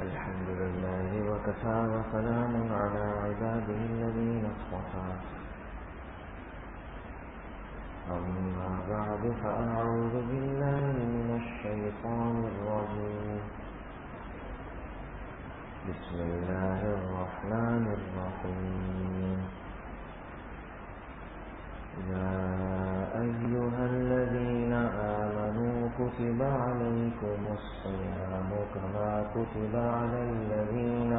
الحمد لله وكفى وسلام على عباده الذين اصطفى أما بعد فأعوذ بالله من الشيطان الرجيم بسم الله الرحمن الرحيم يا أيها الذين آمنوا كتب عليكم الصيام كما كتب على الذين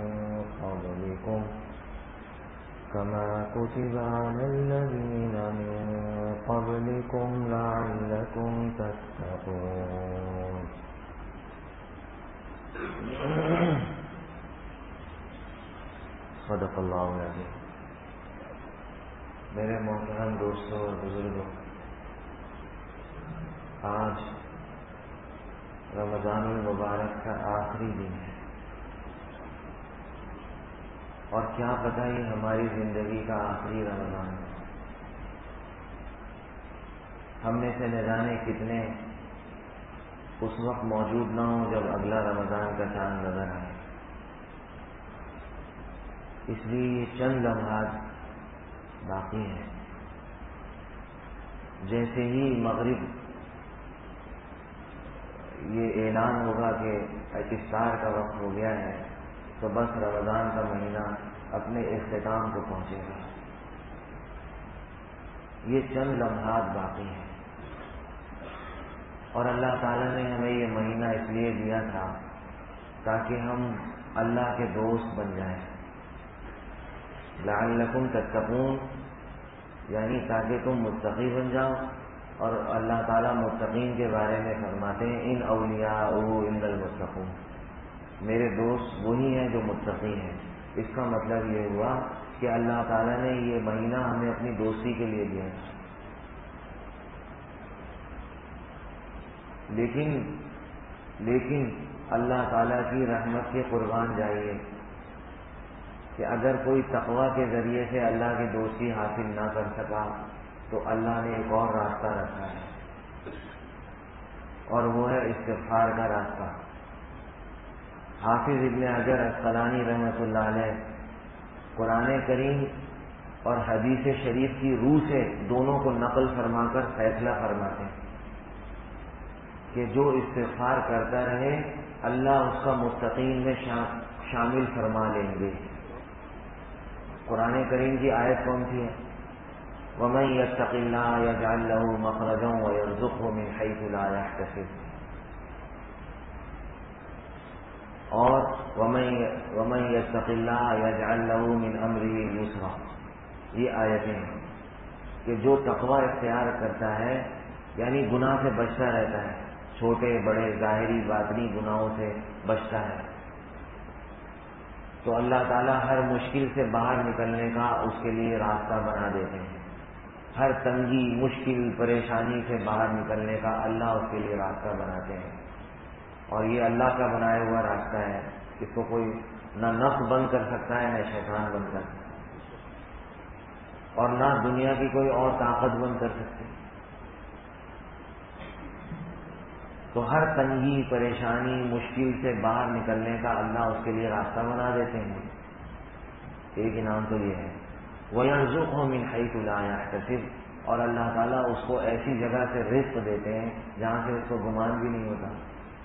من قبلكم لعلكم تتقون. صدق اللہ العظیم. میرے محترم دوستوں اور بزرگوں، آج رمضان المبارک کا آخری دن ہے، اور کیا پتہ یہ ہماری زندگی کا آخری رمضان ہے. ہم میں سے نہ جانے کتنے اس وقت موجود نہ ہوں جب اگلا رمضان کا چاند نظر آئے. اس لیے یہ چند لمحات باقی ہے. جیسے ہی مغرب یہ اعلان ہوگا کہ افطار کا وقت ہو گیا ہے تو بس رمضان کا مہینہ اپنے اختتام کو پہنچے گا. یہ چند لمحات باقی ہیں، اور اللہ تعالیٰ نے ہمیں یہ مہینہ اس لیے دیا تھا تاکہ ہم اللہ کے دوست بن جائیں. لعلکم تتقون، یعنی تاکہ تم متقی بن جاؤ. اور اللہ تعالیٰ متقین کے بارے میں فرماتے ہیں ان اولیاء الا المتقون، میرے دوست وہی ہیں جو متقی ہیں. اس کا مطلب یہ ہوا کہ اللہ تعالیٰ نے یہ مہینہ ہمیں اپنی دوستی کے لیے دیا. لیکن اللہ تعالیٰ کی رحمت کے قربان جائیے کہ اگر کوئی تقویٰ کے ذریعے سے اللہ کی دوستی حاصل نہ کر سکا تو اللہ نے ایک اور راستہ رکھا ہے، اور وہ ہے استغفار کا راستہ. حافظ ابن حجر عسقلانی رحمۃ اللہ علیہ قرآن کریم اور حدیث شریف کی روح سے دونوں کو نقل فرما کر فیصلہ فرماتے ہیں کہ جو استغفار کرتا رہے اللہ اس کا متقین میں شامل فرما لیں گے. قرآن کریم کی آیت کون سی ہے؟ وَمَن يَتَّقِ اللَّهَ يَجْعَل لَّهُ مَخْرَجًا وَيَرْزُقْهُ مِنْ حَيْثُ لَا يَحْتَسِبُ. اور وَمَن يَتَّقِ اللَّهَ يَجْعَل لَّهُ مِنْ أَمْرِهِ يُسْرًا. یہ آیتیں ہیں کہ جو تقوی اختیار کرتا ہے یعنی گناہ سے بچتا رہتا ہے، چھوٹے بڑے ظاہری باطنی گناہوں سے بچتا ہے، تو اللہ تعالیٰ ہر مشکل سے باہر نکلنے کا اس کے لیے راستہ بنا دیتے ہیں. ہر تنگی مشکل پریشانی سے باہر نکلنے کا اللہ اس کے لیے راستہ بناتے ہیں. اور یہ اللہ کا بنایا ہوا راستہ ہے، اس کو کوئی نہ نفس بند کر سکتا ہے نہ شیطان بند کر سکتا ہے، اور نہ دنیا کی کوئی اور طاقت بند کر سکتی. تو ہر تنگی پریشانی مشکل سے باہر نکلنے کا اللہ اس کے لیے راستہ بنا دیتے ہیں. ایک انعام تو یہ ہے وَيَرْزُقْهُ مِنْ حَيْثُ لَا يَحْتَسِبُ، اور اللہ تعالیٰ اس کو ایسی جگہ سے رزق دیتے ہیں جہاں سے اس کو گمان بھی نہیں ہوتا.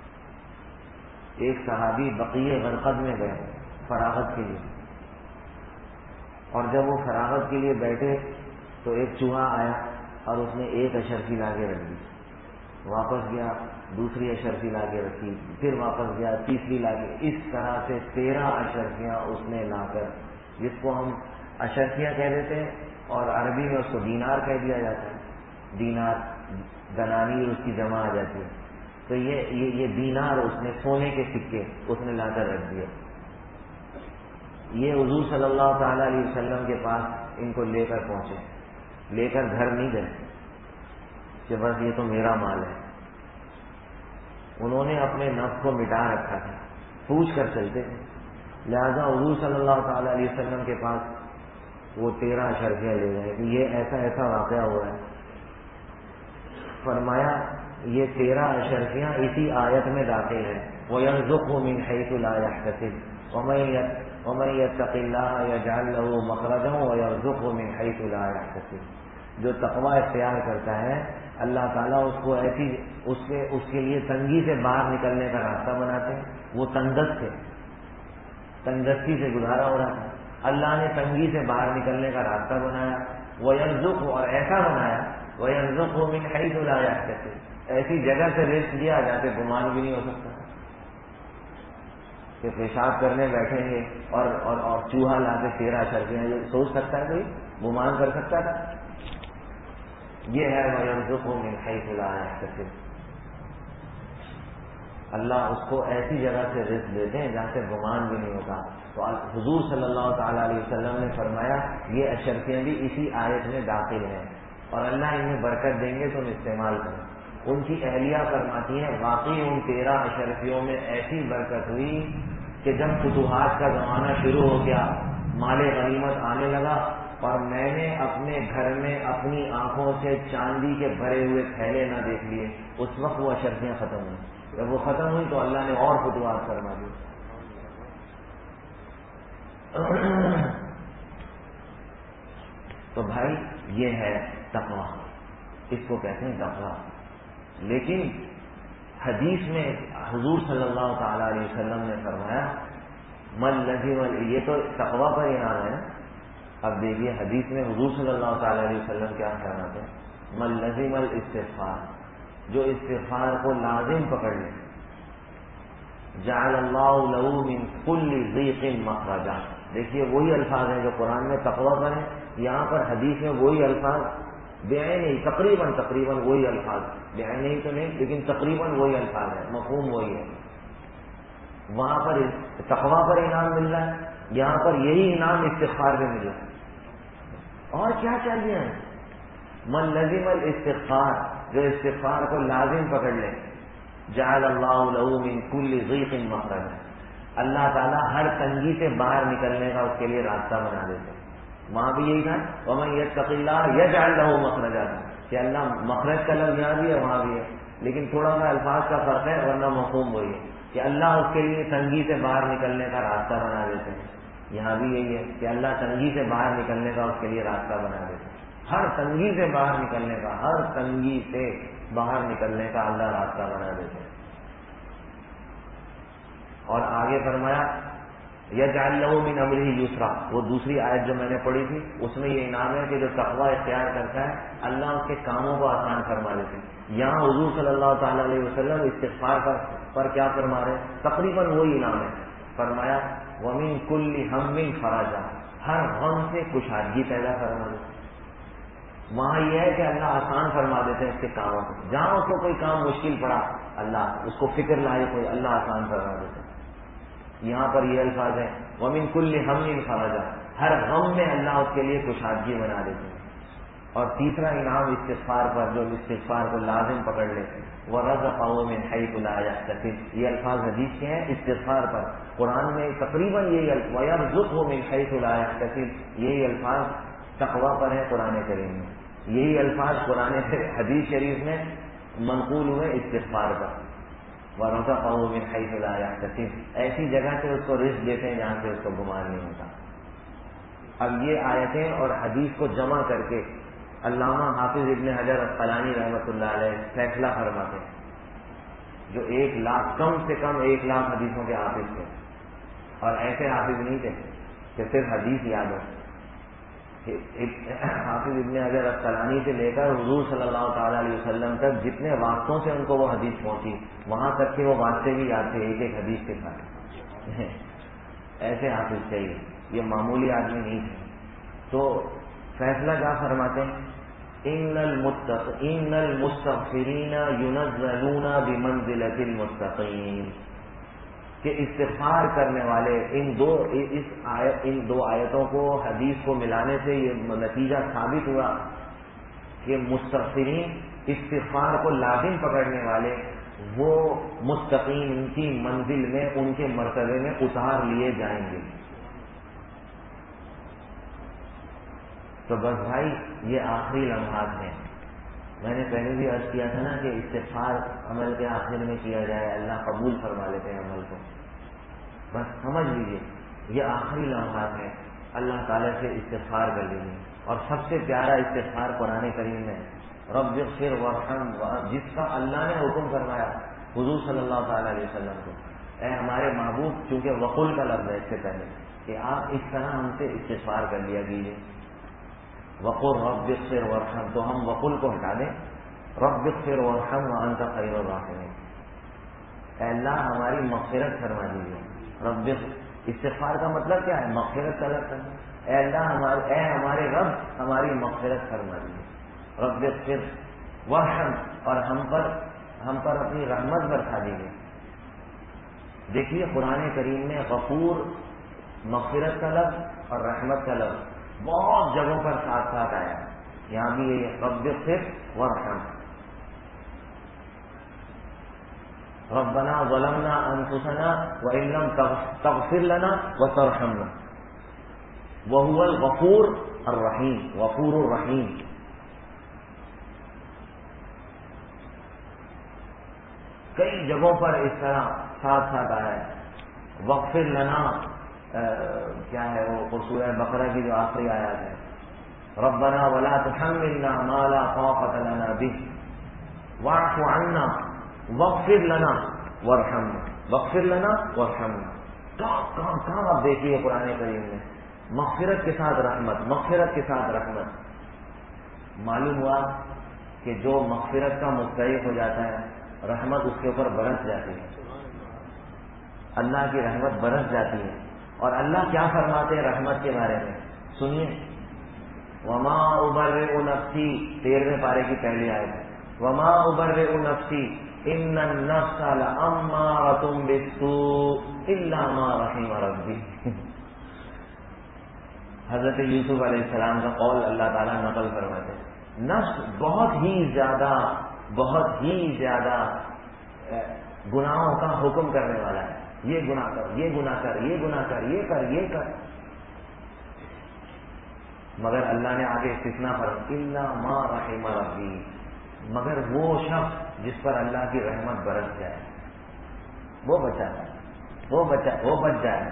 ایک صحابی بقیع غرقد میں گئے فراغت کے لیے، اور جب وہ فراغت کے لیے بیٹھے تو ایک چوہا آیا اور اس نے ایک اشرفی لا کے رکھ دی. واپس گیا دوسری اشرفی لا کے رکھی، پھر واپس گیا تیسری لا کے، اس طرح سے 13 اشرفیاں اس نے لا کر، جس کو ہم اشرفیاں کہہ دیتے ہیں اور عربی میں اس کو دینار کہہ دیا جاتا ہے. دینار دنانیر اس کی جمع آ جاتی ہے. تو یہ دینار اس نے سونے کے سکے اس نے لا کر رکھ دیے. یہ حضور صلی اللہ تعالی علیہ وسلم کے پاس ان کو لے کر پہنچے، لے کر گھر نہیں گئے کہ بس یہ تو میرا مال ہے. انہوں نے اپنے نفس کو مٹا رکھا تھا، پوچھ کر چلتے تھے. لہذا حضور صلی اللہ تعالی علیہ وسلم کے پاس وہ 13 اشرفیاں لے گئے کہ یہ ایسا ایسا واقعہ ہوا ہے. فرمایا یہ 13 اشرفیاں اسی آیت میں داخل ہیں وَيَرْزُقْهُ مِنْ حَيْثُ لَا يَحْتَسِبُ وَمَن يَتَّقِ اللَّهَ يَجْعَل لَّهُ مَخْرَجًا وَيَرْزُقْهُ مِنْ حَيْثُ لَا يَحْتَسِبُ۔ جو تقوی اختیار کرتا ہے اللہ تعالیٰ اس کو ایسی اس کے لیے تنگی سے باہر نکلنے کا راستہ بناتے ہیں۔ وہ تنگستی سے گزارا ہو رہا تھا، اللہ نے تنگی سے باہر نکلنے کا راستہ بنایا، وَيَرْزُقْهُ اور ایسا بنایا، وَيَرْزُقْهُ مِنْ حَيْثُ لَا يَحْتَسِبُ ایسی جگہ سے رزق دیا جہاں سے گمان بھی نہیں ہو سکتا کہ پیشاب کرنے بیٹھیں گے اور چوہا لا کے 13 اشرفیاں، یہ سوچ سکتا ہے کوئی؟ گمان کر سکتا تھا؟ یہ ہے وَيَرْزُقْهُ مِنْ حَيْثُ لَا يَحْتَسِبُ، اللہ اس کو ایسی جگہ سے رزق دیتے ہیں جہاں سے گمان بھی نہیں ہوتا۔ تو حضور صلی اللہ تعالیٰ علیہ وسلم نے فرمایا یہ اشرفیاں بھی اسی آیت میں داخل ہیں، اور اللہ انہیں برکت دیں گے تو انہیں استعمال کریں۔ ان کی اہلیہ فرماتی ہیں واقعی ان 13 اشرفیوں میں ایسی برکت ہوئی کہ جب فتوحات کا زمانہ شروع ہو گیا، مال غنیمت آنے لگا، اور میں نے اپنے گھر میں اپنی آنکھوں سے چاندی کے بھرے ہوئے تھیلے نہ دیکھ لیے، اس وقت وہ اشرفیاں ختم ہوئی۔ جب وہ ختم ہوئی تو اللہ نے اور فتوحات فرما دی۔ تو بھائی یہ ہے تقویٰ، اس کو کہتے ہیں تقویٰ۔ لیکن حدیث میں حضور صلی اللہ تعالی علیہ وسلم نے فرمایا من لزم، یہ تو تقویٰ پر انعام ہے۔ اب دیکھیے حدیث میں حضور صلی اللہ تعالی علیہ وسلم کیا فرماتے ہیں، من لزم الاستغفار، جو استغفار کو لازم پکڑ لے، جعل اللہ لہ من کل ضیق مخرجا۔ دیکھیے وہی الفاظ ہیں جو قرآن میں تقویٰ پر ہیں، یہاں پر حدیث میں وہی الفاظ بیان نہیں، تقریباً وہی الفاظ، بیان نہیں تو نہیں لیکن تقریباً وہی الفاظ ہے، مفہوم وہی ہے۔ وہاں پر تقویٰ پر انعام مل رہا ہے، یہاں پر یہی انعام استغفار میں مل رہا ہے۔ اور کیا چاہیے؟ من لزم الاستغفار، جو استغفار کو لازم پکڑ لے، جعل اللہ لہ من کل ضیق مخرجا، اللہ تعالیٰ ہر تنگی سے باہر نکلنے کا اس کے لیے راستہ بنا دیتے ہیں۔ وہاں بھی یہی تھا وَمَن يَتَّقِ اللَّهَ يَجْعَل لَّهُ مَخْرَجًا، کہ اللہ مخرج کا لفظ یہاں بھی ہے وہاں بھی ہے، لیکن تھوڑا سا الفاظ کا فرق ہے، ورنہ مفہوم وہی ہے کہ اللہ اس کے لیے تنگی سے باہر نکلنے کا راستہ بنا دیتے ہیں۔ یہاں بھی یہی ہے کہ اللہ تنگی سے باہر نکلنے کا اس کے لیے راستہ بنا دیتے ہیں، ہر تنگی سے باہر نکلنے کا، ہر تنگی سے باہر نکلنے کا اللہ راستہ بنا دیتے ہیں۔ اور آگے فرمایا یجعل لہ من امرہ یسرا، وہ دوسری آیت جو میں نے پڑھی تھی اس میں یہ انعام ہے کہ جو تقویٰ اختیار کرتا ہے اللہ اس کے کاموں کو آسان فرما دیتے ہیں۔ یہاں حضور صلی اللہ تعالیٰ علیہ وسلم استغفار پر کیا فرما رہے ہیں؟ تقریباً وہی انعام ہے۔ فرمایا ومن کل ہم فرجا، ہر غم سے کشادگی پیدا فرما دیتے ہیں۔ وہاں یہ ہے کہ اللہ آسان فرما دیتے ہیں اس کے کاموں کو، جہاں اس کو کوئی کام مشکل پڑا اللہ اس کو فکر لائے کوئی، اللہ آسان فرما دیتے ہیں۔ یہاں پر یہ الفاظ ہے وَمِن كُلِّ هَمٍّ فَرَجًا، ہر غم میں اللہ اس کے لیے کشادگی بنا دیتے ہیں۔ اور تیسرا انعام استغفار پر، جو استغفار کو لازم پکڑ لے، وَرَزَقَهُ مِنْ حَيْثُ لَا يَحْتَسِبُ، یہ الفاظ حدیث کے ہیں استغفار پر۔ قرآن میں تقریباً یہی وَيَرْزُقْهُ مِنْ حَيْثُ لَا يَحْتَسِبُ، یہی الفاظ تقویٰ پر ہے قرآن کریم میں، یہی الفاظ قرآن حدیث شریف میں منقول ہوئے استغفار پر۔ وَرَزَقَهُ مِنْ حَيْثُ لَا يَحْتَسِبُ، ایسی جگہ سے اس کو رزق دیتے ہیں جہاں سے اس کو گمان نہیں ہوتا۔ اب یہ آیتیں اور حدیث کو جمع کر کے علامہ حافظ ابن حجر عسقلانی رحمۃ اللہ علیہ فیصلہ فرماتے ہیں، جو 1 لاکھ کم سے کم 1 لاکھ حدیثوں کے حافظ تھے، اور ایسے حافظ نہیں تھے کہ صرف حدیث یاد ہو۔ حافظ ابن حجر عسقلانی سے لے کر حضور صلی اللہ تعالیٰ علیہ وسلم تک جتنے واسطوں سے ان کو وہ حدیث پہنچی، وہاں تک کہ وہ واسطے بھی یاد تھے ایک حدیث کے ساتھ۔ ایسے حافظ چاہیے، یہ معمولی آدمی نہیں تھے۔ تو فیصلہ کیا فرماتے ہیں، ان المستغفرین ینزلون بمنزلۃ المتقین، کہ استغفار کرنے والے ان دو آیتوں کو حدیث کو ملانے سے یہ نتیجہ ثابت ہوا کہ مستغفرین، استغفار کو لازم پکڑنے والے، وہ مستقیم ان کی منزل میں، ان کے مرتبے میں اتار لیے جائیں گے۔ تو بس بھائی یہ آخری لمحات ہیں، میں نے پہلے بھی عرض کیا تھا نا کہ استغفار عمل کے آخر میں کیا جائے، اللہ قبول فرما لیتے ہیں عمل کو. بس سمجھ لیجیے یہ آخری لمحات ہیں، اللہ تعالیٰ سے استغفار کر لیجیے. اور سب سے پیارا استغفار قرآن کریم میں رب اغفر وارحم، جس کا اللہ نے حکم فرمایا حضور صلی اللہ تعالیٰ علیہ وسلم کو، اے ہمارے محبوب، چونکہ وقول کا لفظ ہے اس سے پہلے کہ آپ اس طرح ہم سے استغفار کر لیا کیجیے. وقل رب اغفر وارحم، تو ہم وقل کو ہٹا دیں، رب اغفر وارحم وانت خیر الراحمین. اے اللہ ہماری مغفرت فرما دیجیے. رب استغفار کا مطلب کیا ہے؟ مغفرت طلب کرنا. اے اللہ اے ہمارے رب ہماری مغفرت فرما دیجیے. رب اغفر وارحم، اور ہم پر اپنی رحمت برسا دیجیے. دیکھیے قرآن کریم میں غفور، مغفرت کا لفظ اور رحمت کا لفظ بہت جگہوں پر ساتھ ساتھ آیا. یہاں بھی یہ رب اغفر وارحم. ربنا ظلمنا انفسنا وان لم تغفر لنا وترحمنا وهو الغفور الرحیم، غفور الرحیم. کئی جگہوں پر اس طرح ساتھ ساتھ آیا ہے. وغفر لنا کیا ہے وہ سورہ بقرہ کی جو آخری آیات ہے، ربنا ولا تحملنا ما لا طاقة لنا به واعف عنا واغفر لنا وارحمنا، واغفر لنا وارحمنا. کہاں آپ دیکھیے قرآن کریم میں مغفرت کے ساتھ رحمت، مغفرت کے ساتھ رحمت. معلوم ہوا کہ جو مغفرت کا مستحق ہو جاتا ہے رحمت اس کے اوپر برس جاتی ہے، اللہ کی رحمت برس جاتی ہے. اور اللہ کیا فرماتے ہیں رحمت کے بارے میں؟ سنیے، وما ابرئ نفسی، 13ویں پارے کی پہلی آیت ہے، وما ابرئ نفسی ان النفس لامارۃ بالسوء الا ما رحم ربی. حضرت یوسف علیہ السلام کا قول اللہ تعالیٰ نقل فرماتے ہیں، نفس بہت ہی زیادہ گناہوں کا حکم کرنے والا ہے. یہ گناہ کر، یہ گناہ کر، یہ گناہ کر، یہ کر، یہ کر. مگر اللہ نے آگے استثناء فرمایا الا ما رحم ربی، مگر وہ شخص جس پر اللہ کی رحمت برس جائے وہ بچ جائے.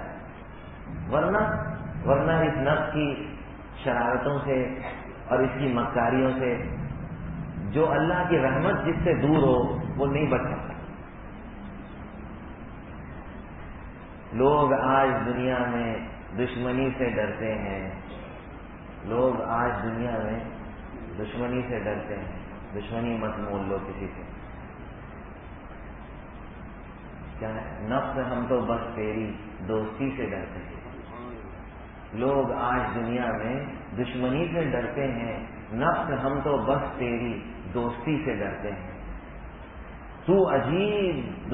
ورنہ اس نفس کی شرارتوں سے اور اس کی مکاریوں سے جو اللہ کی رحمت جس سے دور ہو وہ نہیں بچ سکتا. لوگ آج دنیا میں دشمنی سے ڈرتے ہیں، لوگ آج دنیا میں دشمنی سے ڈرتے ہیں. دشمنی مت مول لو کسی سے. کیا ہے؟ نفس ہم تو بس تیری دوستی سے ڈرتے ہیں. لوگ آج دنیا میں دشمنی سے ڈرتے ہیں، نفس ہم تو بس تیری دوستی سے ڈرتے ہیں. تو عجیب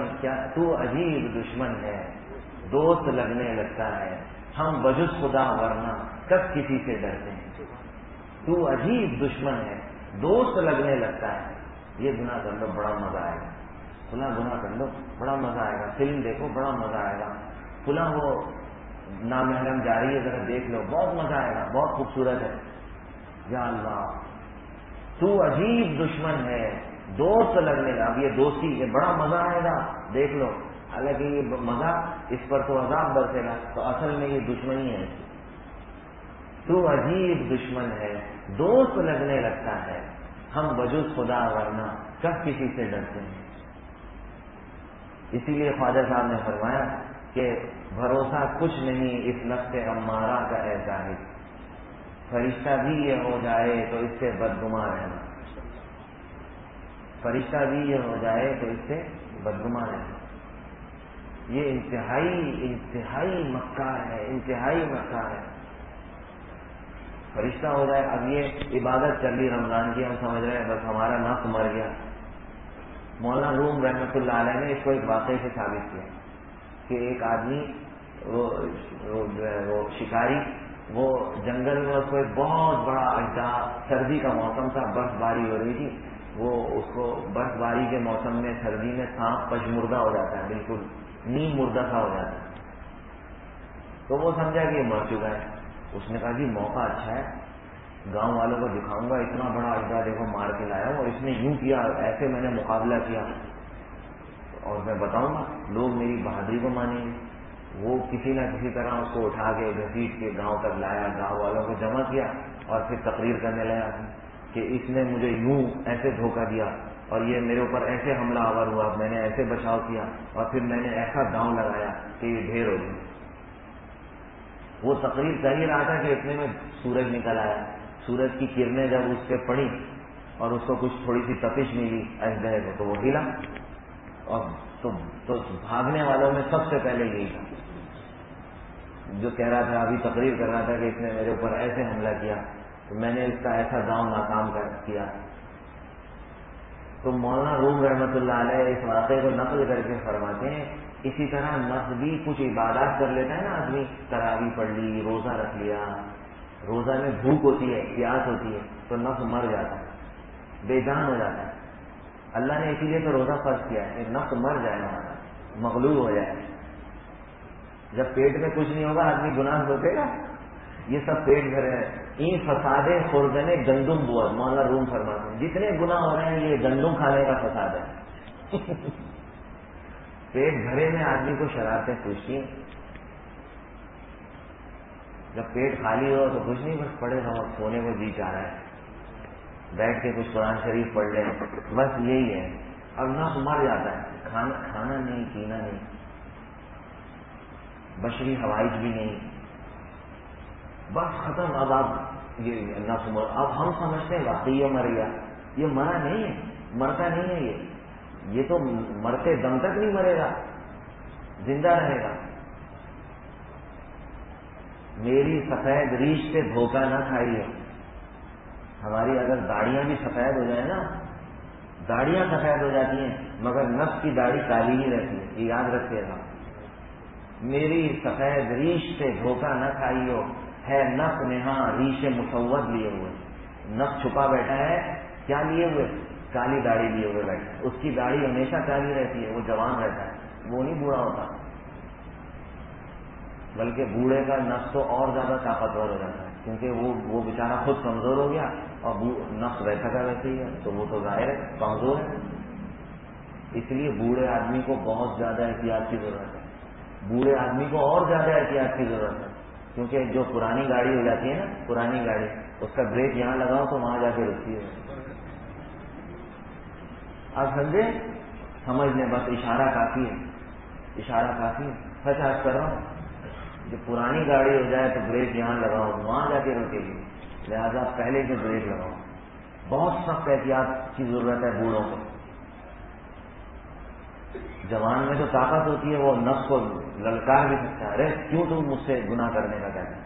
دشمن ہے، دوست لگنے لگتا ہے، ہم بجز خدا ورنہ کب کسی سے ڈرتے ہیں. تو عجیب دشمن ہے، دوست لگنے لگتا ہے. یہ گناہ کر لو بڑا مزہ آئے گا، فلاں گناہ کر لو بڑا مزہ آئے گا، فلم دیکھو بڑا مزہ آئے گا، فلاں وہ نامحرم جا رہی ہے ذرا دیکھ لو بہت مزہ آئے گا، بہت خوبصورت ہے. یا اللہ، تو عجیب دشمن ہے، دوست لگنے لگا. اب یہ دوستی، یہ بڑا مزہ آئے گا دیکھ لو، حالانکہ یہ مزہ اس پر تو عذاب برسے گا، تو اصل میں یہ دشمنی ہے. تو عجیب دشمن ہے، دوست لگنے لگتا ہے، ہم بجز خدا ورنہ کب کسی سے ڈرتے ہیں. اسی لیے خواجہ صاحب نے فرمایا کہ بھروسہ کچھ نہیں اس نفس امارہ کا اے زاہد، فرشتہ بھی یہ ہو جائے تو اس سے بدگمان رہنا. فرشتہ بھی یہ ہو جائے تو اس سے بدگمان رہنا. یہ انتہائی مکار ہے، انتہائی مکار ہے. فرشتہ ہو جائے. اب یہ عبادت چل رہی رمضان کی، ہم سمجھ رہے ہیں بس ہمارا نفس مر گیا. مولانا روم رحمۃ اللہ علیہ نے اس کو ایک واقعے سے ثابت کیا کہ ایک آدمی وہ شکاری، وہ جنگل میں اس کو ایک بہت بڑا اجدہا، سردی کا موسم تھا، برف باری ہو رہی تھی. وہ اس کو برف باری کے موسم میں سردی میں سانپ پشمردہ ہو جاتا ہے، بالکل نیم مردہ سا ہو جاتا ہے. تو وہ سمجھا کہ یہ مر چکا ہے. اس نے کہا جی موقع اچھا ہے، گاؤں والوں کو دکھاؤں گا اتنا بڑا اجدہ دیکھو مار کے لایا ہوں اور اس نے یوں کیا، ایسے میں نے مقابلہ کیا، اور میں بتاؤں گا، لوگ میری بہادری کو مانیں گے۔ وہ کسی نہ کسی طرح اس کو اٹھا کے گھسیٹ کے گاؤں تک لایا، گاؤں والوں کو جمع کیا اور پھر تقریر کرنے لگا کہ اس نے مجھے یوں ایسے دھوکہ دیا اور یہ میرے اوپر ایسے حملہ آور ہوا، میں نے ایسے بچاؤ کیا اور پھر میں نے ایسا داؤں لگایا کہ یہ ڈھیر ہو گئی۔ وہ تقریر کر ہی رہا تھا کہ اتنے میں سورج نکل آیا، سورج کی کرنیں جب اس پہ پڑی اور اس کو کچھ تھوڑی سی تپش ملی اژدہے کو تو وہ ہلا، اور تو بھاگنے والوں میں سب سے پہلے یہی تھا جو کہہ رہا تھا، ابھی تقریر کر رہا تھا کہ اس نے میرے اوپر ایسے حملہ کیا تو میں نے اس کا ایسا داؤں ناکام کیا۔ تو مولانا روم رحمۃ اللہ علیہ اس واقعے کو نقل کر کے فرماتے ہیں اسی طرح نفس بھی کچھ عبادات کر لیتا ہے نا آدمی، تراویح پڑھ لی، روزہ رکھ لیا، روزہ میں بھوک ہوتی ہے، پیاس ہوتی ہے تو نفس مر جاتا ہے، بے جان ہو جاتا ہے۔ اللہ نے اسی لیے تو روزہ فرض کیا ہے کہ نفس مر جائے ہمارا، مغلوب ہو جائے۔ جب پیٹ میں کچھ نہیں ہوگا آدمی گناہ سوچے گا، یہ سب پیٹ بھرے ہیں۔ این فسادے خوردنے گندم بوت، مولانا روم فرماتے ہیں جتنے گناہ ہو رہے ہیں یہ گندم کھانے کا فساد ہے۔ پیٹ بھرے میں آدمی کو شرارتیں پوچھتی ہیں، جب پیٹ خالی ہو تو کچھ نہیں، بس پڑے رہو، سونے کو جی چاہ رہا ہے، بیٹھ کے کچھ قرآن شریف پڑھ لیں، بس یہی ہے۔ اب نفس مر جاتا ہے، کھانا نہیں، پینا نہیں، بشری حوائج بھی نہیں، بس ختم۔ اب آپ یہ نفس مر، اب ہم سمجھتے ہیں واقعی یہ مر گیا، یہ مرا نہیں ہے، مرتا نہیں ہے، یہ تو مرتے دم تک نہیں مرے گا، زندہ رہے گا۔ میری سفید ریش سے دھوکہ نہ کھائیے۔ ہماری اگر داڑیاں بھی سفید ہو جائیں نا، داڑیاں سفید ہو جاتی ہیں مگر نفس کی داڑھی کالی ہی رہتی ہے، یہ یاد رکھیے گا۔ میری سفید ریش سے دھوکہ نہ کھائیو، ہے نفس نہاں ریش مسود لیے ہوئے، نفس چھپا بیٹھا ہے، کیا لیے ہوئے؟ کالی داڑھی لیے ہوئے بیٹھا ہے، اس کی داڑھی ہمیشہ کالی رہتی ہے، وہ جوان رہتا ہے، وہ نہیں بوڑھا ہوتا، بلکہ بوڑھے کا نفس تو اور زیادہ طاقتور ہو جاتا ہے، کیونکہ وہ بیچارہ خود کمزور ہو گیا اور نفس ویسا کا ویسے ہی ہے، تو وہ تو ظاہر ہے کمزور ہے۔ اس لیے بوڑھے آدمی کو بہت زیادہ احتیاط کی ضرورت ہے، بوڑھے آدمی کو اور زیادہ احتیاط کی ضرورت ہے، کیونکہ جو پرانی گاڑی ہو جاتی ہے نا، پرانی گاڑی، اس کا بریک یہاں لگاؤ تو وہاں جا کے رکتی ہے۔ آپ سمجھے؟ سمجھ لیں، بس اشارہ کافی ہے، اشارہ کافی ہے، سچ آج کر رہا ہوں۔ جو پرانی گاڑی ہو جائے تو بریک یہاں لگاؤ، وہاں جا کے رکے گی، لہذا پہلے سے بریک لگاؤ۔ بہت سخت احتیاط کی ضرورت ہے بوڑھوں کو۔ جوان میں تو طاقت ہوتی ہے، وہ نفس کو للکار بھی سکتا ہے، ارے کیوں تم مجھ سے گناہ کرنے کا کہتے ہیں۔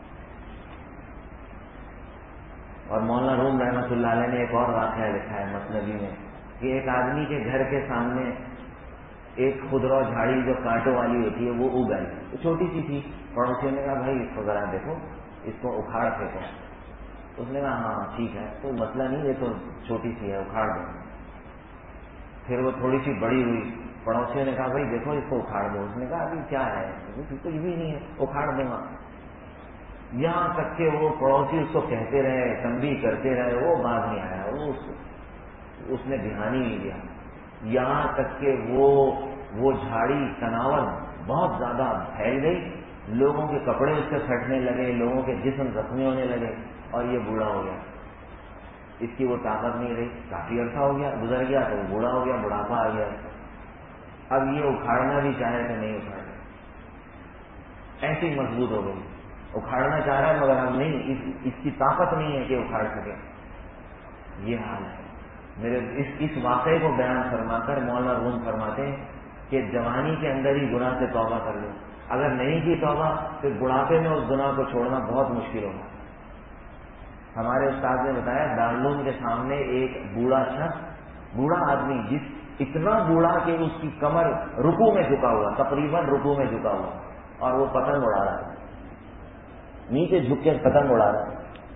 اور مولانا روم رحمۃ اللہ علیہ نے ایک اور واقعہ لکھا ہے مثنوی میں کہ ایک آدمی کے گھر کے سامنے ایک خودرو جھاڑی جو کانٹوں والی ہوتی ہے وہ اگ آئی، تو چھوٹی سی تھی، پڑوسیوں نے کہا بھائی اس کو ذرا دیکھو، اس کو اکھاڑ پھینکو۔ اس نے کہا ہاں ٹھیک ہے، کوئی مسئلہ نہیں، یہ تو چھوٹی سی ہے، اکھاڑ دو۔ پھر وہ تھوڑی سی بڑی ہوئی، پڑوسیوں نے کہا بھائی دیکھو اس کو اکھاڑ دو۔ اس نے کہا ابھی کیا ہے، کچھ بھی نہیں ہے، اکھاڑ دوں گا۔ یہاں تک کہ وہ پڑوسی اس کو کہتے رہے، تنبیہ کرتے رہے، وہ باز نہیں آیا، اس نے دھیان ہی نہیں دیا، یہاں تک کہ وہ جھاڑی تناور بہت زیادہ پھیل گئی، لوگوں کے کپڑے اس سے پھٹنے لگے، لوگوں کے جسم زخمی ہونے لگے اور یہ بوڑھا ہو گیا۔ اس کی وہ طاقت نہیں رہی، کافی عرصہ ہو گیا، گزر گیا تو وہ بوڑھا ہو گیا، بڑھاپا آ گیا، اب یہ اکھاڑنا بھی چاہے تو نہیں اکھاڑ گیا، ایسی مضبوط ہو گئی، اکھاڑنا چاہ رہا ہے مگر ہم نہیں، اس کی طاقت نہیں ہے کہ اکھاڑ سکے۔ یہ حال ہے میرے اس واقعے کو بیان فرما کر مولانا روم فرماتے ہیں کہ جوانی کے اندر ہی گناہ سے توبہ کر لو، اگر نہیں کی توبہ پھر بڑھاپے میں اس گناہ کو چھوڑنا بہت مشکل ہوگا۔ ہمارے استاد نے بتایا دارالعلوم کے سامنے ایک بوڑھا شخص، بوڑھا آدمی، اتنا بوڑھا کہ اس کی کمر رکوع میں جھکا ہوا، تقریباً رکوع میں جھکا ہوا، اور وہ پتنگ اڑا رہا ہے، نیچے جھک کے پتنگ اڑا رہا ہے۔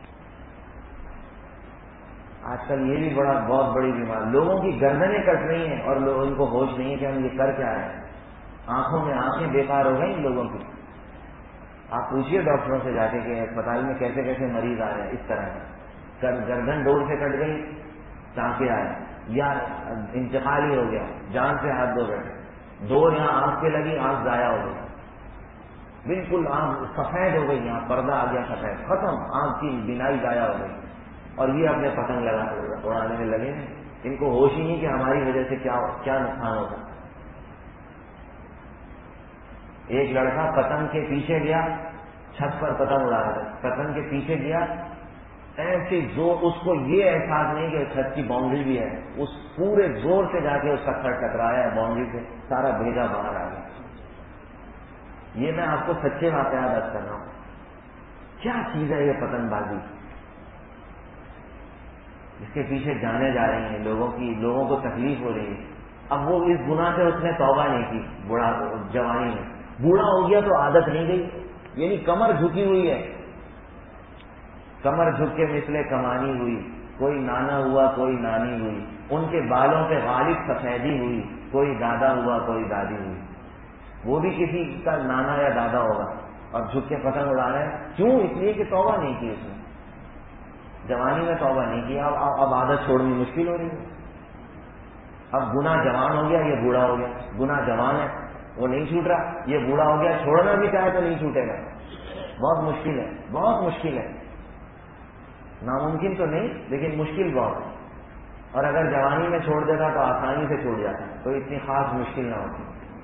آج کل یہ بھی بہت بڑی بیمار، لوگوں کی گردنیں کٹ رہی ہیں اور ان کو ہوش نہیں ہے کہ ہم یہ کر کیا رہے ہیں، آنکھوں میں آنکھیں بیکار ہو گئی لوگوں کی۔ آپ پوچھئے ڈاکٹروں سے جا کے کہ اسپتال میں کیسے کیسے مریض آ رہے ہیں اس طرح کا، گردن ڈور سے کٹ گئی، ٹانکے آئے، یا انتقال ہی ہو گیا، جان سے ہاتھ دھو بیٹھے، ڈور یہاں آنکھ پہ لگی، آنکھ ضائع ہو گئی، بالکل آنکھ سفید ہو گئی، یہاں پردہ آ گیا سفید، ختم، آنکھ کی بینائی ضائع ہو گئی، اور یہ اپنے پتنگ اڑانے میں لگے ہیں، ان کو ہوش ہی نہیں کہ ہماری وجہ سے کیا نقصان ہوگا۔ ایک لڑکا پتنگ کے پیچھے گیا، چھت پر پتنگ اڑا رہا تھا، پتنگ کے پیچھے گیا، ایسے زور، اس کو یہ احساس نہیں کہ چھت کی باؤنڈری بھی ہے، اس پورے زور سے جا کے اس کا سر ٹکرایا ہے باؤنڈری سے، سارا بھیجا باہر آ گیا۔ یہ میں آپ کو سچے واقعات یاد کر رہا ہوں۔ کیا چیز ہے یہ پتنگ بازی، اس کے پیچھے جانے جا رہی ہیں لوگوں کو تکلیف ہو رہی ہے۔ اب وہ اس گناہ سے اس نے توبہ نہیں کی، جوانی میں، بوڑھا ہو گیا تو عادت نہیں گئی، یعنی کمر جھکی ہوئی ہے، کمر جھک کے مثلے کمانی ہوئی، کوئی نانا ہوا کوئی نانی ہوئی، ان کے بالوں پہ غالب سفیدی ہوئی، کوئی دادا ہوا کوئی دادی ہوئی، وہ بھی کسی کا نانا یا دادا ہوگا، اور جھک کے پتنگ اڑا رہے ہیں، کیوں؟ اس لیے کہ توبہ نہیں کی اس نے، جوانی میں توبہ نہیں کی، اب عادت چھوڑنی مشکل ہو رہی ہے، اب گناہ جوان ہو گیا، یہ بوڑھا ہو گیا، گناہ جوان ہے وہ نہیں چھوٹ رہا، یہ بوڑھا ہو گیا، چھوڑنا بھی چاہے تو نہیں چھوٹے گا، بہت مشکل ہے، بہت مشکل ہے، ناممکن تو نہیں لیکن مشکل بہت ہے، اور اگر جوانی میں چھوڑ دیتا تو آسانی سے چھوٹ جاتا، تو اتنی خاص مشکل نہ ہوتی۔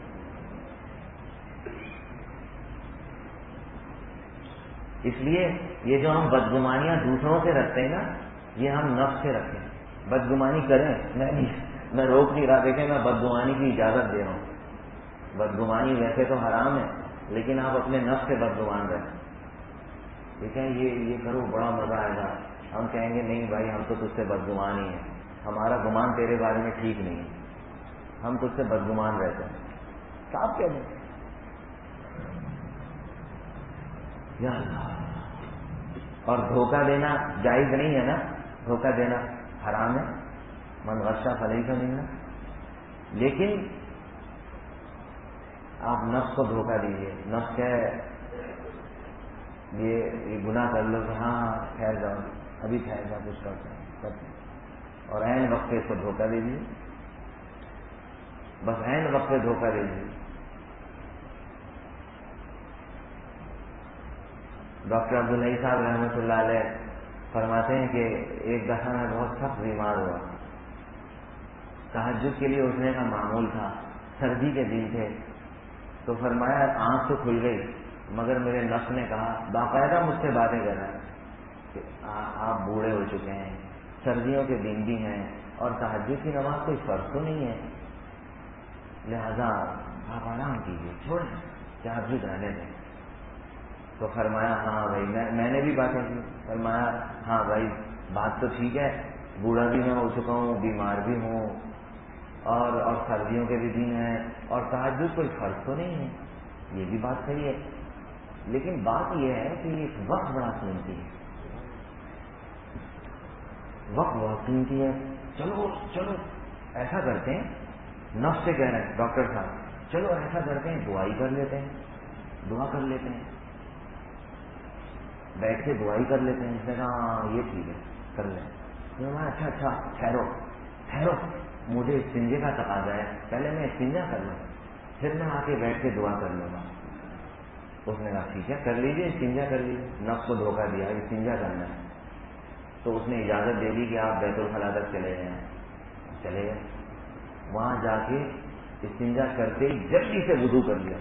اس لیے یہ جو ہم بدگمانیاں دوسروں سے رکھتے ہیں نا، یہ ہم نفس سے رکھیں، بدگمانی کریں، میں روک نہیں رہا، دیکھیں میں بدگمانی کی اجازت دے رہا ہوں، بدگمانی ویسے تو حرام ہے لیکن آپ اپنے نفس سے بدگمان رہیں، ٹھیک ہے، یہ کرو بڑا مزہ آئے گا، ہم کہیں گے نہیں بھائی ہم تو تجھ سے بدگمان ہی ہیں، ہمارا گمان تیرے بارے میں ٹھیک نہیں ہے، ہم تجھ سے بدگمان رہتے ہیں، صاحب کہہ دیں یا اللہ۔ اور دھوکہ دینا جائز نہیں ہے نا، دھوکہ دینا حرام ہے، من غشہ فلیس منا، لیکن آپ نفس کو دھوکہ دیجیے، نفس کہے یہ گناہ کر لو کہ ہاں ٹھہر جاؤ، ابھی ٹھہر جاؤ، کچھ کرتے ہیں، اور عین وقت پہ اس کو دھوکہ دے دیجیے، بس عین وقت پہ دھوکہ دے دیجیے۔ ڈاکٹر عبدالحی صاحب رحمۃ اللہ علیہ فرماتے ہیں کہ ایک دفعہ میں بہت سخت بیمار ہوا، تہجد کے لیے اٹھنے کا معمول تھا، سردی کے دن تھے، تو فرمایا آنکھ تو کھل گئی مگر میرے نفس نے کہا، باقاعدہ مجھ سے باتیں کر رہا ہے کہ آپ بوڑھے ہو چکے ہیں، سردیوں کے دن بھی ہیں، اور تہجد کی نماز کوئی فرض تو نہیں ہے، لہذا آپ آرام کیجیے، چھوڑیں تہجد رہنے دیں۔ تو فرمایا ہاں بھائی، میں نے بھی باتیں کی، فرمایا ہاں بھائی بات تو ٹھیک ہے، بوڑھا بھی میں ہو چکا ہوں، بیمار بھی ہوں، اور سردیوں کے بھی دن ہیں، اور تہجد کوئی فرض تو نہیں ہے، یہ بھی بات صحیح ہے، لیکن بات یہ ہے کہ ایک وقت بڑا قیمتی ہے، وقت بہت قیمتی ہے، چلو ایسا کرتے ہیں، نفس سے کہہ رہے ہیں ڈاکٹر صاحب، چلو ایسا کرتے ہیں دعائی کر لیتے ہیں، دعا کر لیتے ہیں، بیٹھ کے دعائی کر لیتے ہیں، اس نے کہا ہاں یہ ٹھیک ہے کر لیں، اچھا ٹھہرو مجھے استنجے کا تقاضا ہے، پہلے میں استنجا کر لوں پھر میں آ کے بیٹھ کے دعا کر لوں گا۔ اس نے کہا ٹھیک ہے کر لیجیے، استنجا کر لیجیے، نفس کو دھوکہ دیا استنجا کرنا ہے، تو اس نے اجازت دے دی کہ آپ بیت الخلاء تک چلے جائیں، چلے گئے، وہاں جا کے استنجا کرتے ہی جلدی سے وضو کر لیا،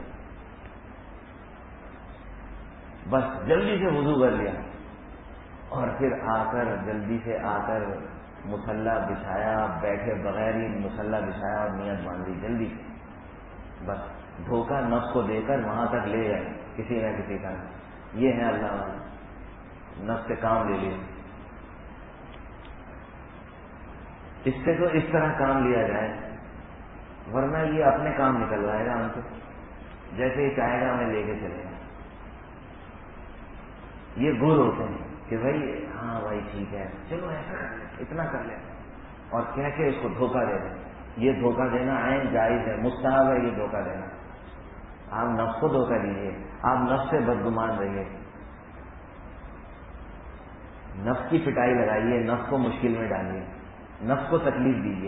بس جلدی سے وضو کر لیا، اور پھر جلدی سے آ کر مصلی بچھایا، بیٹھے بغیر ہی مصلی بچھایا اور نیت باندھی جلدی سے، بس دھوکہ نفس کو دے کر وہاں تک لے گئے کسی نہ کسی طرح، یہ ہے اللہ والا، نفس سے کام لے لیا، اس سے تو اس طرح کام لیا جائے، ورنہ یہ اپنے کام نکلوائے گا ہم سے، جیسے ہی چاہے گا ہمیں لے کے چلے گا۔ یہ گر ہوتے ہیں کہ بھائی ہاں بھائی ٹھیک ہے چلو ایسا کر لیں، اتنا کر لیں، اور کہہ کے اس کو دھوکہ دے دیں، یہ دھوکہ دینا عین جائز ہے، مستحب ہے یہ دھوکہ دینا، آپ نفس کو دھوکہ دیجیے، آپ نفس سے بدگمان رہیے، نفس کی پٹائی لگائیے، نفس کو مشکل میں ڈالیے، نفس کو تکلیف دیجیے.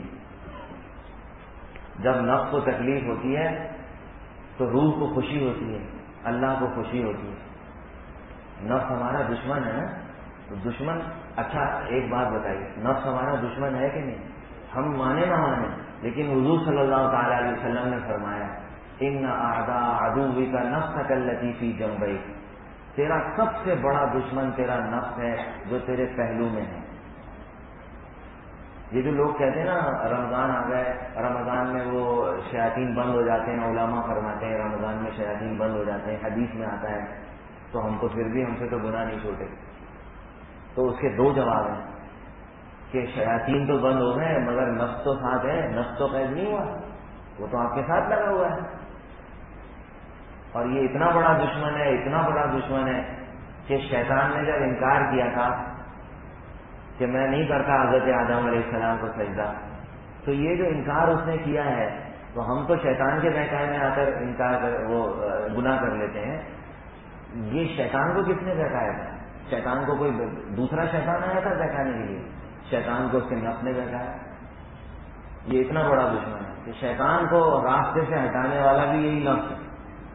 جب نفس کو تکلیف ہوتی ہے تو روح کو خوشی ہوتی ہے، اللہ کو خوشی ہوتی ہے. نفس ہمارا دشمن ہے نا، تو دشمن. اچھا ایک بات بتائیے، نفس ہمارا دشمن ہے کہ نہیں؟ ہم مانے نہ مانے، لیکن حضور صلی اللہ تعالی علیہ وسلم نے فرمایا ان اعداء عدوک نفسک التی فی جنبیک، تیرا سب سے بڑا دشمن تیرا نفس ہے جو تیرے پہلو میں ہے. یہ جو لوگ کہتے ہیں نا رمضان آ گئے، رمضان میں وہ شیاطین بند ہو جاتے ہیں، علماء فرماتے ہیں رمضان میں شیاطین بند ہو جاتے ہیں، حدیث میں آتا ہے، تو ہم کو پھر بھی ہم سے تو گناہ نہیں چھوٹے. تو اس کے دو جواب ہیں کہ شیاطین تو بند ہو گئے مگر نفس تو ساتھ ہے، نفس تو قید نہیں ہوا، وہ تو آپ کے ساتھ لگا ہوا ہے. اور یہ اتنا بڑا دشمن ہے، اتنا بڑا دشمن ہے کہ شیطان نے جب انکار کیا تھا کہ میں نہیں کرتا حضرت آدم علیہ السلام کو سجدہ، تو یہ جو انکار اس نے کیا ہے، تو ہم تو شیطان کے بہکاوے میں آ کر وہ گناہ کر لیتے ہیں. یہ شیطان کو کس نے بہکایا تھا؟ شیطان کو کوئی دوسرا شیطان آیا تھا بہکانے کے لیے؟ شیطان کو اس کے نفس نے بہکایا. یہ اتنا بڑا دشمن ہے کہ شیطان کو راستے سے ہٹانے والا بھی یہی نفس ہے.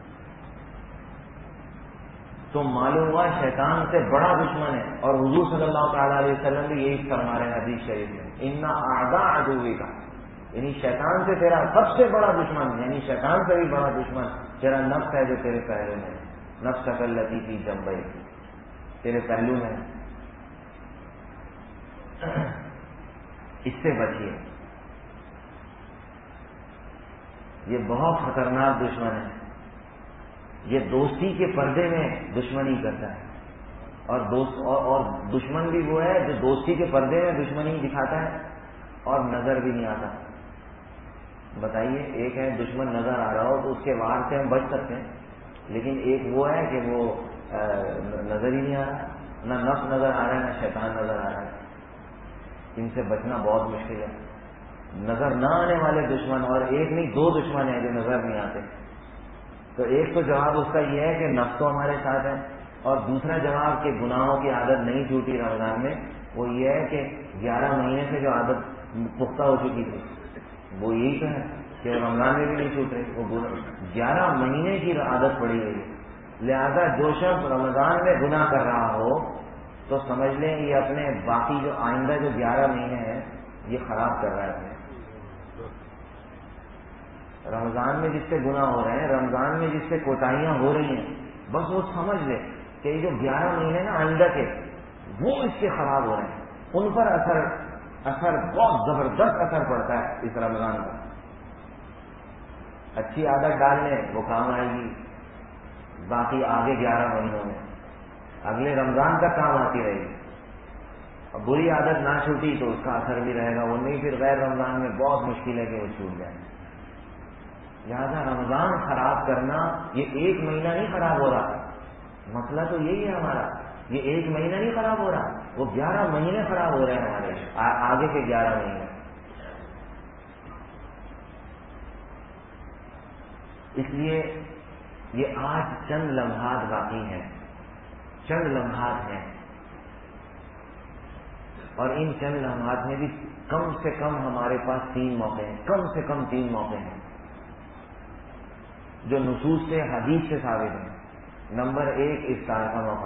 تو معلوم ہوا شیطان سے بڑا دشمن ہے. اور حضور صلی اللہ تعالیٰ علیہ وسلم بھی یہی فرما رہے ہیں حدیث شریف میں، ان اعداء عدوک، یعنی شیطان سے تیرا سب سے بڑا دشمن، یعنی شیطان سے بھی بڑا دشمن تیرا نفس ہے جو تیرے پہلو میں ہے. نفسک التی فی جنبیک، تیرے پہلو میں. اس سے بچیے، یہ بہت خطرناک دشمن ہے. یہ دوستی کے پردے میں دشمنی کرتا ہے، اور دشمن بھی وہ ہے جو دوستی کے پردے میں دشمنی دکھاتا ہے اور نظر بھی نہیں آتا. بتائیے، ایک ہے دشمن نظر آ رہا ہو تو اس کے وار سے ہم بچ سکتے ہیں، لیکن ایک وہ ہے کہ وہ نظر ہی نہیں آ رہا، نہ نفس نظر آ رہا ہے نہ شیطان نظر آ رہا ہے. ان سے بچنا بہت مشکل ہے. نظر نہ آنے والے دشمن، اور ایک نہیں دو دشمن ہیں جو نظر نہیں آتے. تو ایک تو جواب اس کا یہ ہے کہ نفس تو ہمارے ساتھ ہے، اور دوسرا جواب کہ گناہوں کی عادت نہیں چھوٹی رمضان میں، وہ یہ ہے کہ 11 مہینے سے جو عادت پختہ ہو چکی تھی وہ یہی تو ہے کہ رمضان میں بھی نہیں چھوٹ رہی، وہ 11 مہینے کی عادت پڑی ہوئی ہے. لہذا جو شخص رمضان میں گناہ کر رہا ہو تو سمجھ لیں یہ اپنے باقی جو آئندہ جو 11 مہینے ہیں یہ خراب کر رہا ہے. رمضان میں جس سے گناہ ہو رہے ہیں، رمضان میں جس سے کوتاہیاں ہو رہی ہیں، بس وہ سمجھ لے کہ یہ جو 11 مہینے نا آئندہ کے، وہ اس کے خراب ہو رہے ہیں. ان پر اثر بہت زبردست اثر پڑتا ہے اس رمضان کا. اچھی عادت ڈال لیں وہ کام آئے گی باقی آگے 11 مہینوں میں، اگلے رمضان کا کام آتی رہے گی. اور بری عادت نہ چھوٹی تو اس کا اثر بھی رہے گا، وہ نہیں پھر غیر رمضان میں بہت مشکل ہے کہ وہ چھوٹ جائے. لہٰذا رمضان خراب کرنا، یہ ایک مہینہ نہیں خراب ہو رہا، مسئلہ تو یہی ہے ہمارا، یہ ایک مہینہ نہیں خراب ہو رہا، وہ 11 مہینے خراب ہو رہے ہیں ہمارے، آگے کے 11 مہینے. اس لیے یہ آج چند لمحات باقی ہیں، چند لمحات ہیں، اور ان چند لمحات میں بھی کم سے کم ہمارے پاس 3 موقع ہیں، کم سے کم 3 موقع ہیں جو نصوص سے حدیث سے ثابت ہیں. نمبر 1 افطار کا موقع،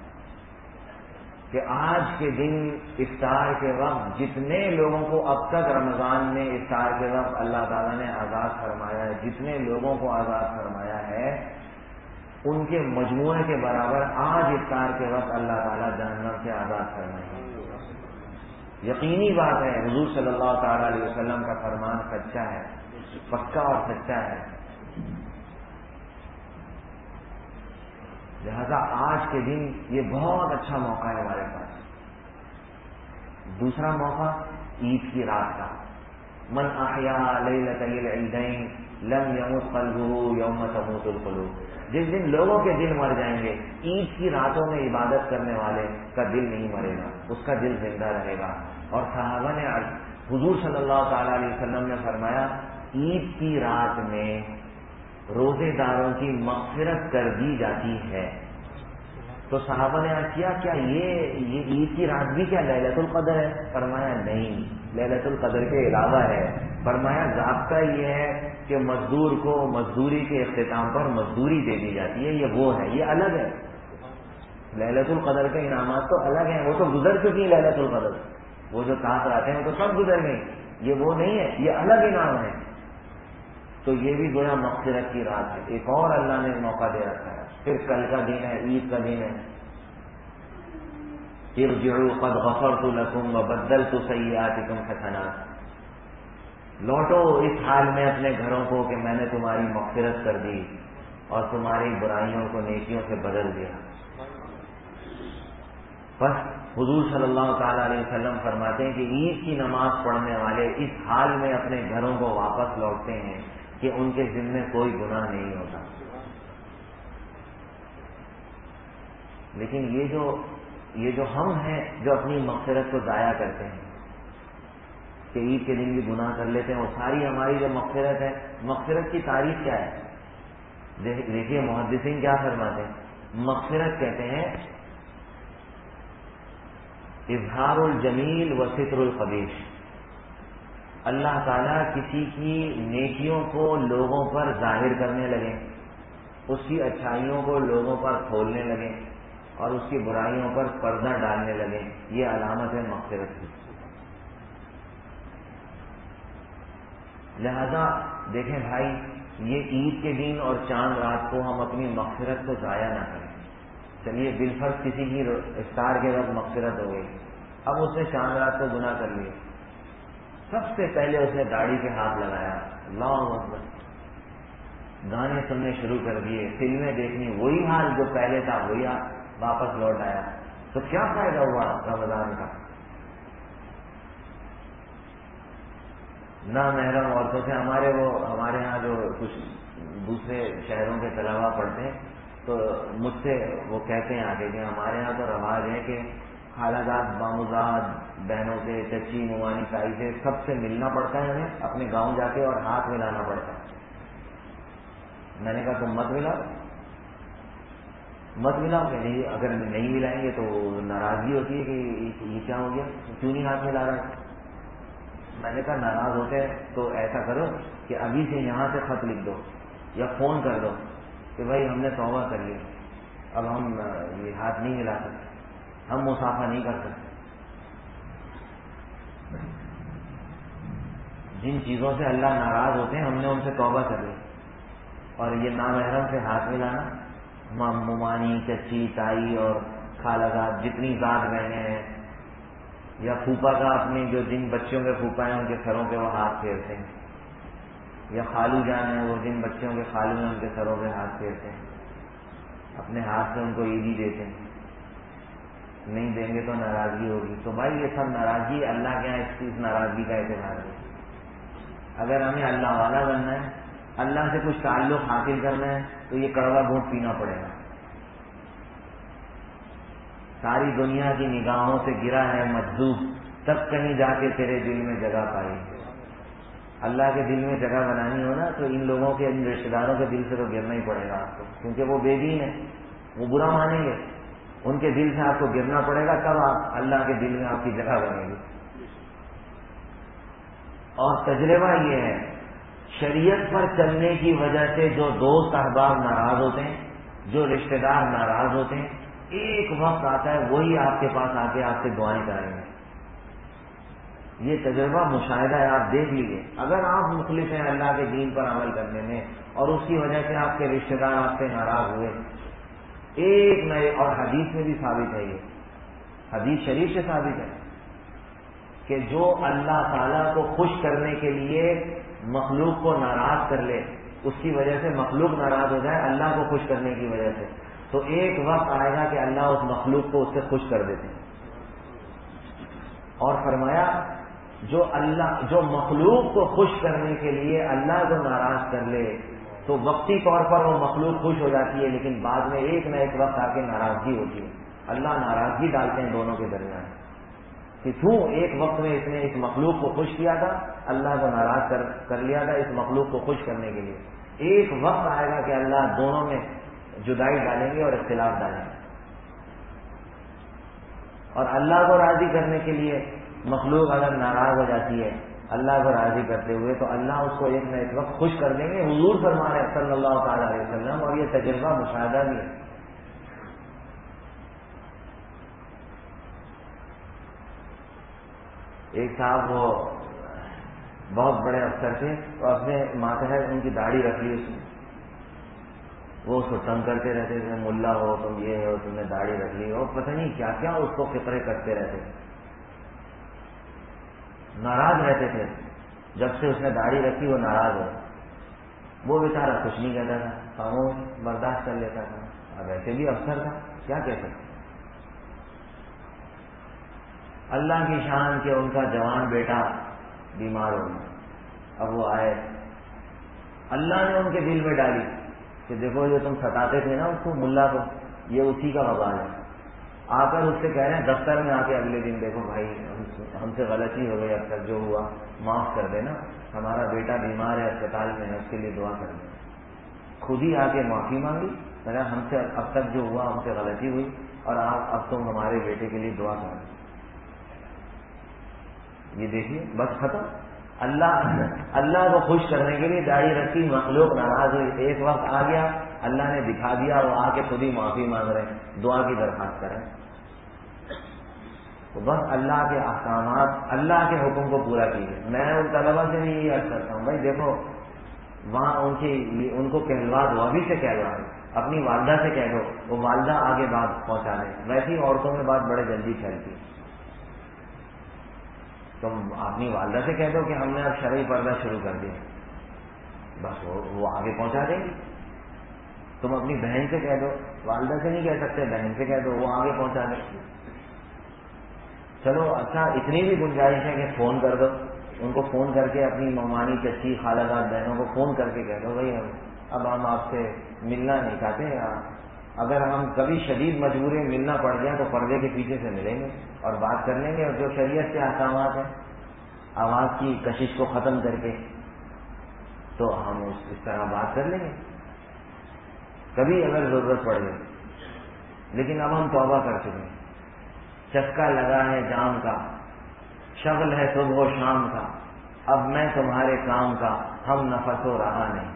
کہ آج کے دن افطار کے وقت جتنے لوگوں کو اب تک رمضان میں افطار کے وقت اللہ تعالیٰ نے آزاد فرمایا ہے، جتنے لوگوں کو آزاد فرمایا ہے ان کے مجموعے کے برابر آج افطار کے وقت اللہ تعالیٰ جہنم سے آزاد فرمائے گا. یقینی بات ہے، حضور صلی اللہ تعالیٰ علیہ وسلم کا فرمان سچا ہے، پکا اور سچا ہے. لہذا آج کے دن یہ بہت اچھا موقع ہے ہمارے پاس. دوسرا موقع عید کی رات کا، من احیاء لیلۃ العیدین لم یمت قلبہ یوم تموت القلوب. جس دن لوگوں کے دل مر جائیں گے، عید کی راتوں میں عبادت کرنے والے کا دل نہیں مرے گا، اس کا دل زندہ رہے گا. اور صحابہ نے حضور صلی اللہ تعالی علیہ وسلم نے فرمایا عید کی رات میں روزے داروں کی مغفرت کر دی جاتی ہے. تو صحابہ نے عرض کیا کیا یہ عید کی رات بھی کیا لیلۃ القدر ہے؟ فرمایا نہیں، لیلۃ القدر کے علاوہ ہے۔ فرمایا ضابطہ یہ ہے کہ مزدور کو مزدوری کے اختتام پر مزدوری دے دی جاتی ہے، یہ وہ ہے، یہ الگ ہے۔ لیلۃ القدر کے انعامات تو الگ ہیں، وہ تو گزر چکی لیلۃ القدر، وہ جو ساتھ رہتے ہیں وہ تو سب گزر گئی، یہ وہ نہیں ہے، یہ الگ انعام ہے۔ تو یہ بھی گویا مغفرت کی رات ہے، ایک اور اللہ نے موقع دے رکھا ہے۔ پھر کل کا دن ہے، عید کا دن ہے، ارجعوا قد غفرت لکم وبدلت سیئاتکم حسنات، لوٹو اس حال میں اپنے گھروں کو کہ میں نے تمہاری مغفرت کر دی اور تمہاری برائیوں کو نیکیوں سے بدل دیا۔ بس حضور صلی اللہ تعالی علیہ وسلم فرماتے ہیں کہ عید کی نماز پڑھنے والے اس حال میں اپنے گھروں کو واپس لوٹتے ہیں کہ ان کے ذمے کوئی گناہ نہیں ہوتا۔ لیکن یہ جو ہم ہیں جو اپنی مغفرت کو ضائع کرتے ہیں کہ عید کے دن بھی گناہ کر لیتے ہیں، وہ ساری ہماری جو مغفرت ہے، مغفرت کی تعریف کیا ہے؟ دیکھیے محدثین کیا فرماتے ہیں، مغفرت کہتے ہیں اظہار الجمیل و ستر القبیح، اللہ تعالیٰ کسی کی نیکیوں کو لوگوں پر ظاہر کرنے لگے، اس کی اچھائیوں کو لوگوں پر کھولنے لگے اور اس کی برائیوں پر پردہ ڈالنے لگے، یہ علامت ہے مغفرت کی۔ لہذا دیکھیں بھائی، یہ عید کے دن اور چاند رات کو ہم اپنی مغفرت کو ضائع نہ کریں۔ چلیے بالفرض کسی کی افطار کے وقت مغفرت ہو گئی، اب اس نے چاند رات کو گناہ کر لیے، سب سے پہلے اس نے داڑھی پہ ہاتھ لگایا، اللہ اکبر، گانے سننے شروع کر دیے، فلمیں دیکھنی، وہی حال جو پہلے تھا وہی واپس لوٹ آیا، تو کیا فائدہ ہوا رمضان کا؟ نہ محرم عورتوں سے ہمارے یہاں جو کچھ دوسرے شہروں کے طلبا پڑھتے ہیں تو مجھ سے وہ کہتے ہیں آگے کہ ہمارے یہاں تو رواج ہے کہ خالہ زاد ماموزاد بہنوں سے، چچی ممانی تائی سے، سب سے ملنا پڑتا ہے ہمیں اپنے گاؤں جا کے اور ہاتھ ملانا پڑتا ہے۔ میں نے کہا تم مت ملاؤ کہ نہیں، اگر نہیں ملائیں گے تو ناراضگی ہوتی ہے کہ یہ کیا ہو گیا، کیوں نہیں ہاتھ ملا رہا ہے؟ میں نے کہا ناراض ہوتے ہیں تو ایسا کرو کہ ابھی سے یہاں سے خط لکھ دو یا فون کر دو کہ بھائی ہم نے توبہ کر لی، اب ہم یہ ہاتھ نہیں ملا سکتے، ہم مصافحہ نہیں کر سکتے۔ جن چیزوں سے اللہ ناراض ہوتے ہیں ہم نے ان سے توبہ کر لی، اور یہ نامحرم سے ہاتھ ملانا، ممانی، چچی، تائی اور خالہ زاد جتنی ذات بہنیں ہیں، یا پھوپا کا اپنے جو جن بچوں کے پھوپا ہیں ان کے سروں پہ وہ ہاتھ پھیرتے ہیں، یا خالو جان ہیں وہ جن بچوں کے خالو ہیں ان کے سروں پہ ہاتھ پھیرتے ہیں، اپنے ہاتھ سے ان کو عیدی دیتے ہیں، نہیں دیں گے تو ناراضگی ہوگی۔ تو بھائی یہ سب ناراضگی اللہ کے یہاں اس ناراضگی کا اعتبار ہے۔ اگر ہمیں اللہ والا بننا ہے، اللہ سے کچھ تعلق حاصل کرنا ہے تو یہ کڑوا گھونٹ پینا پڑے گا۔ ساری دنیا کی نگاہوں سے گرا ہے مجذوب، تب کہیں جا کے تیرے دل میں جگہ پائی۔ اللہ کے دل میں جگہ بنانی ہو نا تو ان لوگوں کے، ان رشتے داروں کے دل سے تو گرنا ہی پڑے گا آپ کو، کیونکہ وہ بے دین ہیں، وہ برا مانیں گے، ان کے دل سے آپ کو گرنا پڑے گا، تب آپ اللہ کے دل میں آپ کی جگہ بنے گی۔ اور تجربہ یہ ہے، شریعت پر چلنے کی وجہ سے جو دوست احباب ناراض ہوتے ہیں، جو رشتے دار ناراض ہوتے ہیں، ایک وقت آتا ہے وہی آپ کے پاس آ کے آپ سے دعائیں کرائیں گے۔ یہ تجربہ مشاہدہ ہے، آپ دیکھ لیجیے۔ اگر آپ مخلص ہیں اللہ کے دین پر عمل کرنے میں اور اس کی وجہ سے آپ کے رشتے دار آپ سے ناراض ہوئے، ایک نئے، اور حدیث میں بھی ثابت ہے، یہ حدیث شریف سے ثابت ہے کہ جو اللہ تعالیٰ کو خوش کرنے کے لیے مخلوق کو ناراض کر لے، اس کی وجہ سے مخلوق ناراض ہو جائے اللہ کو خوش کرنے کی وجہ سے، تو ایک وقت آئے گا کہ اللہ اس مخلوق کو اس سے خوش کر دیتے ہیں۔ اور فرمایا جو مخلوق کو خوش کرنے کے لیے اللہ کو ناراض کر لے تو وقتی طور پر وہ مخلوق خوش ہو جاتی ہے، لیکن بعد میں ایک نہ ایک وقت آ کے ناراضگی ہوتی ہے، اللہ ناراضگی ڈالتے ہیں دونوں کے درمیان کہ کیوں ایک وقت میں اس نے اس مخلوق کو خوش کیا تھا، اللہ کو ناراض کر لیا تھا اس مخلوق کو خوش کرنے کے لیے۔ ایک وقت آئے گا کہ اللہ دونوں میں جدائی ڈالیں گے اور اختلاف ڈالیں گے۔ اور اللہ کو راضی کرنے کے لیے مخلوق اگر ناراض ہو جاتی ہے اللہ کو راضی کرتے ہوئے تو اللہ اس کو ایک نہ ایک وقت خوش کر دیں گے. حضور فرما رہے ہیں صلی اللہ تعالی علیہ وسلم, اور یہ تجربہ مشاہدہ بھی ہے. ایک صاحب وہ بہت بڑے افسر تھے, تو اپنے ماتحت ان کی داڑھی رکھ لی اس نے. وہ اس کو تنگ کرتے رہتے تھے, ملا ہو تم, یہ ہو, تم نے داڑھی رکھ لی, اور پتہ نہیں کیا کیا اس کو فکرے کرتے رہتے تھے, ناراض رہتے تھے. جب سے اس نے داڑھی رکھی وہ ناراض ہو. وہ بیچارہ کچھ نہیں کہتا تھا, خاموش برداشت کر لیتا تھا. اب ایسے بھی افسر تھا, کیا کہہ سکتے. اللہ کی شان کہ ان کا جوان بیٹا بیمار ہو گیا. اب وہ آئے, اللہ نے ان کے دل میں ڈالی کہ دیکھو یہ تم ستاتے تھے نا اس کو, ملا کو, یہ اسی کا وبال ہے. آ کر اس سے کہہ رہے ہیں دفتر میں آ کے اگلے دن, دیکھو بھائی ہم سے غلطی ہو گئی, اب تک جو ہوا معاف کر دینا, ہمارا بیٹا بیمار ہے اسپتال میں ہے, اس کے لیے دعا کر دیں. خود ہی آ کے معافی مانگی, اگر ہم سے اب تک جو ہوا ہم سے غلطی ہوئی, اور آپ اب تم ہمارے بیٹے کے لیے دعا کر دیں. یہ دیکھیے بس ختم. اللہ کو خوش کرنے کے لیے داڑھی رکھی, مخلوق ناراض ہوئی, ایک وقت آ گیا اللہ نے دکھا دیا, وہ آ کے خود ہی معافی مانگ رہے ہیں, دعا کی درخواست کریں. تو بس اللہ کے احکامات, اللہ کے حکم کو پورا کیجیے. میں ان طلبا سے بھی یہ عرض کرتا ہوں, بھائی دیکھو وہاں ان کو کہلوا دو, ابھی سے کہلوا دو, اپنی والدہ سے کہہ دو, وہ والدہ آگے بات پہنچا دیں. ویسی عورتوں میں بات بڑے جلدی پھیلتی ہے. تم اپنی والدہ سے کہہ دو کہ ہم نے اب شرعی پردہ شروع کر دیا, بس وہ آگے پہنچا دیں گی. تم اپنی بہن سے کہہ دو, والدہ سے نہیں کہہ سکتے, بہن سے کہہ دو, وہ آگے پہنچا دیں. چلو اچھا اتنی بھی گنجائش ہے کہ فون کر دو, ان کو فون کر کے اپنی ممانی چچی خالہ بہنوں کو فون کر کے کہہ دو بھائی اب ہم آپ سے ملنا نہیں چاہتے, اگر ہم کبھی شدید مجبوری میں ملنا پڑ گیا تو پردے کے پیچھے سے ملیں گے اور بات کر لیں گے, اور جو شریعت کے احکامات ہیں آواز کی کشش کو ختم کر کے تو ہم اس طرح بات کر لیں گے کبھی اگر ضرورت پڑ گئی. لیکن اب ہم توبہ کر چکے ہیں, چسکا لگا ہے جام کا, شغل ہے صبح و شام کا, اب میں تمہارے کام کا, ہم نفس و رہا نہیں.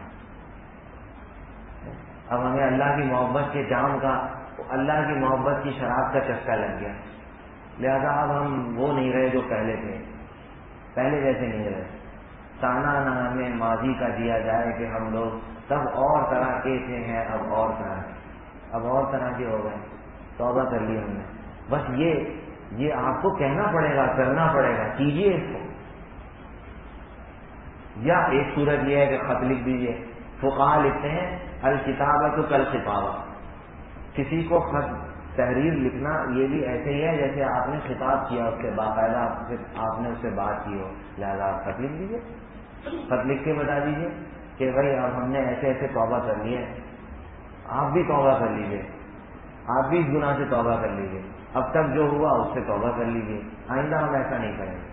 اب ہمیں اللہ کی محبت کے جام کا, اللہ کی محبت کی شراب کا چسکا لگ گیا, لہذا اب ہم وہ نہیں رہے جو پہلے تھے, پہلے جیسے نہیں رہے. تانا نہ ہمیں ماضی کا دیا جائے کہ ہم لوگ تب اور طرح کے تھے ہیں, اب اور طرح کے, اب اور طرح کے ہو گئے. توبہ کر لی ہم نے. بس یہ آپ کو کہنا پڑے گا, کرنا پڑے گا, کیجیے اس کو. یا ایک صورت یہ ہے کہ خط لکھ دیجیے. فقہا لکھتے ہیں الکتابۃ کالخطابہ, کسی کو خط تحریر لکھنا یہ بھی ایسے ہی ہے جیسے آپ نے خطاب کیا, اس سے باقاعدہ آپ نے اس سے بات کی ہو, لہذا آپ خط لکھ دیجیے. خط لکھ کے بتا دیجیے کہ بھائی اب ہم نے ایسے ایسے توبہ کر لی ہے, آپ بھی توبہ کر لیجیے, آپ بھی اس گناہ سے توبہ کر لیجیے, اب تک جو ہوا اس سے توبہ کر لیجیے, آئندہ ہم ایسا نہیں کریں گے.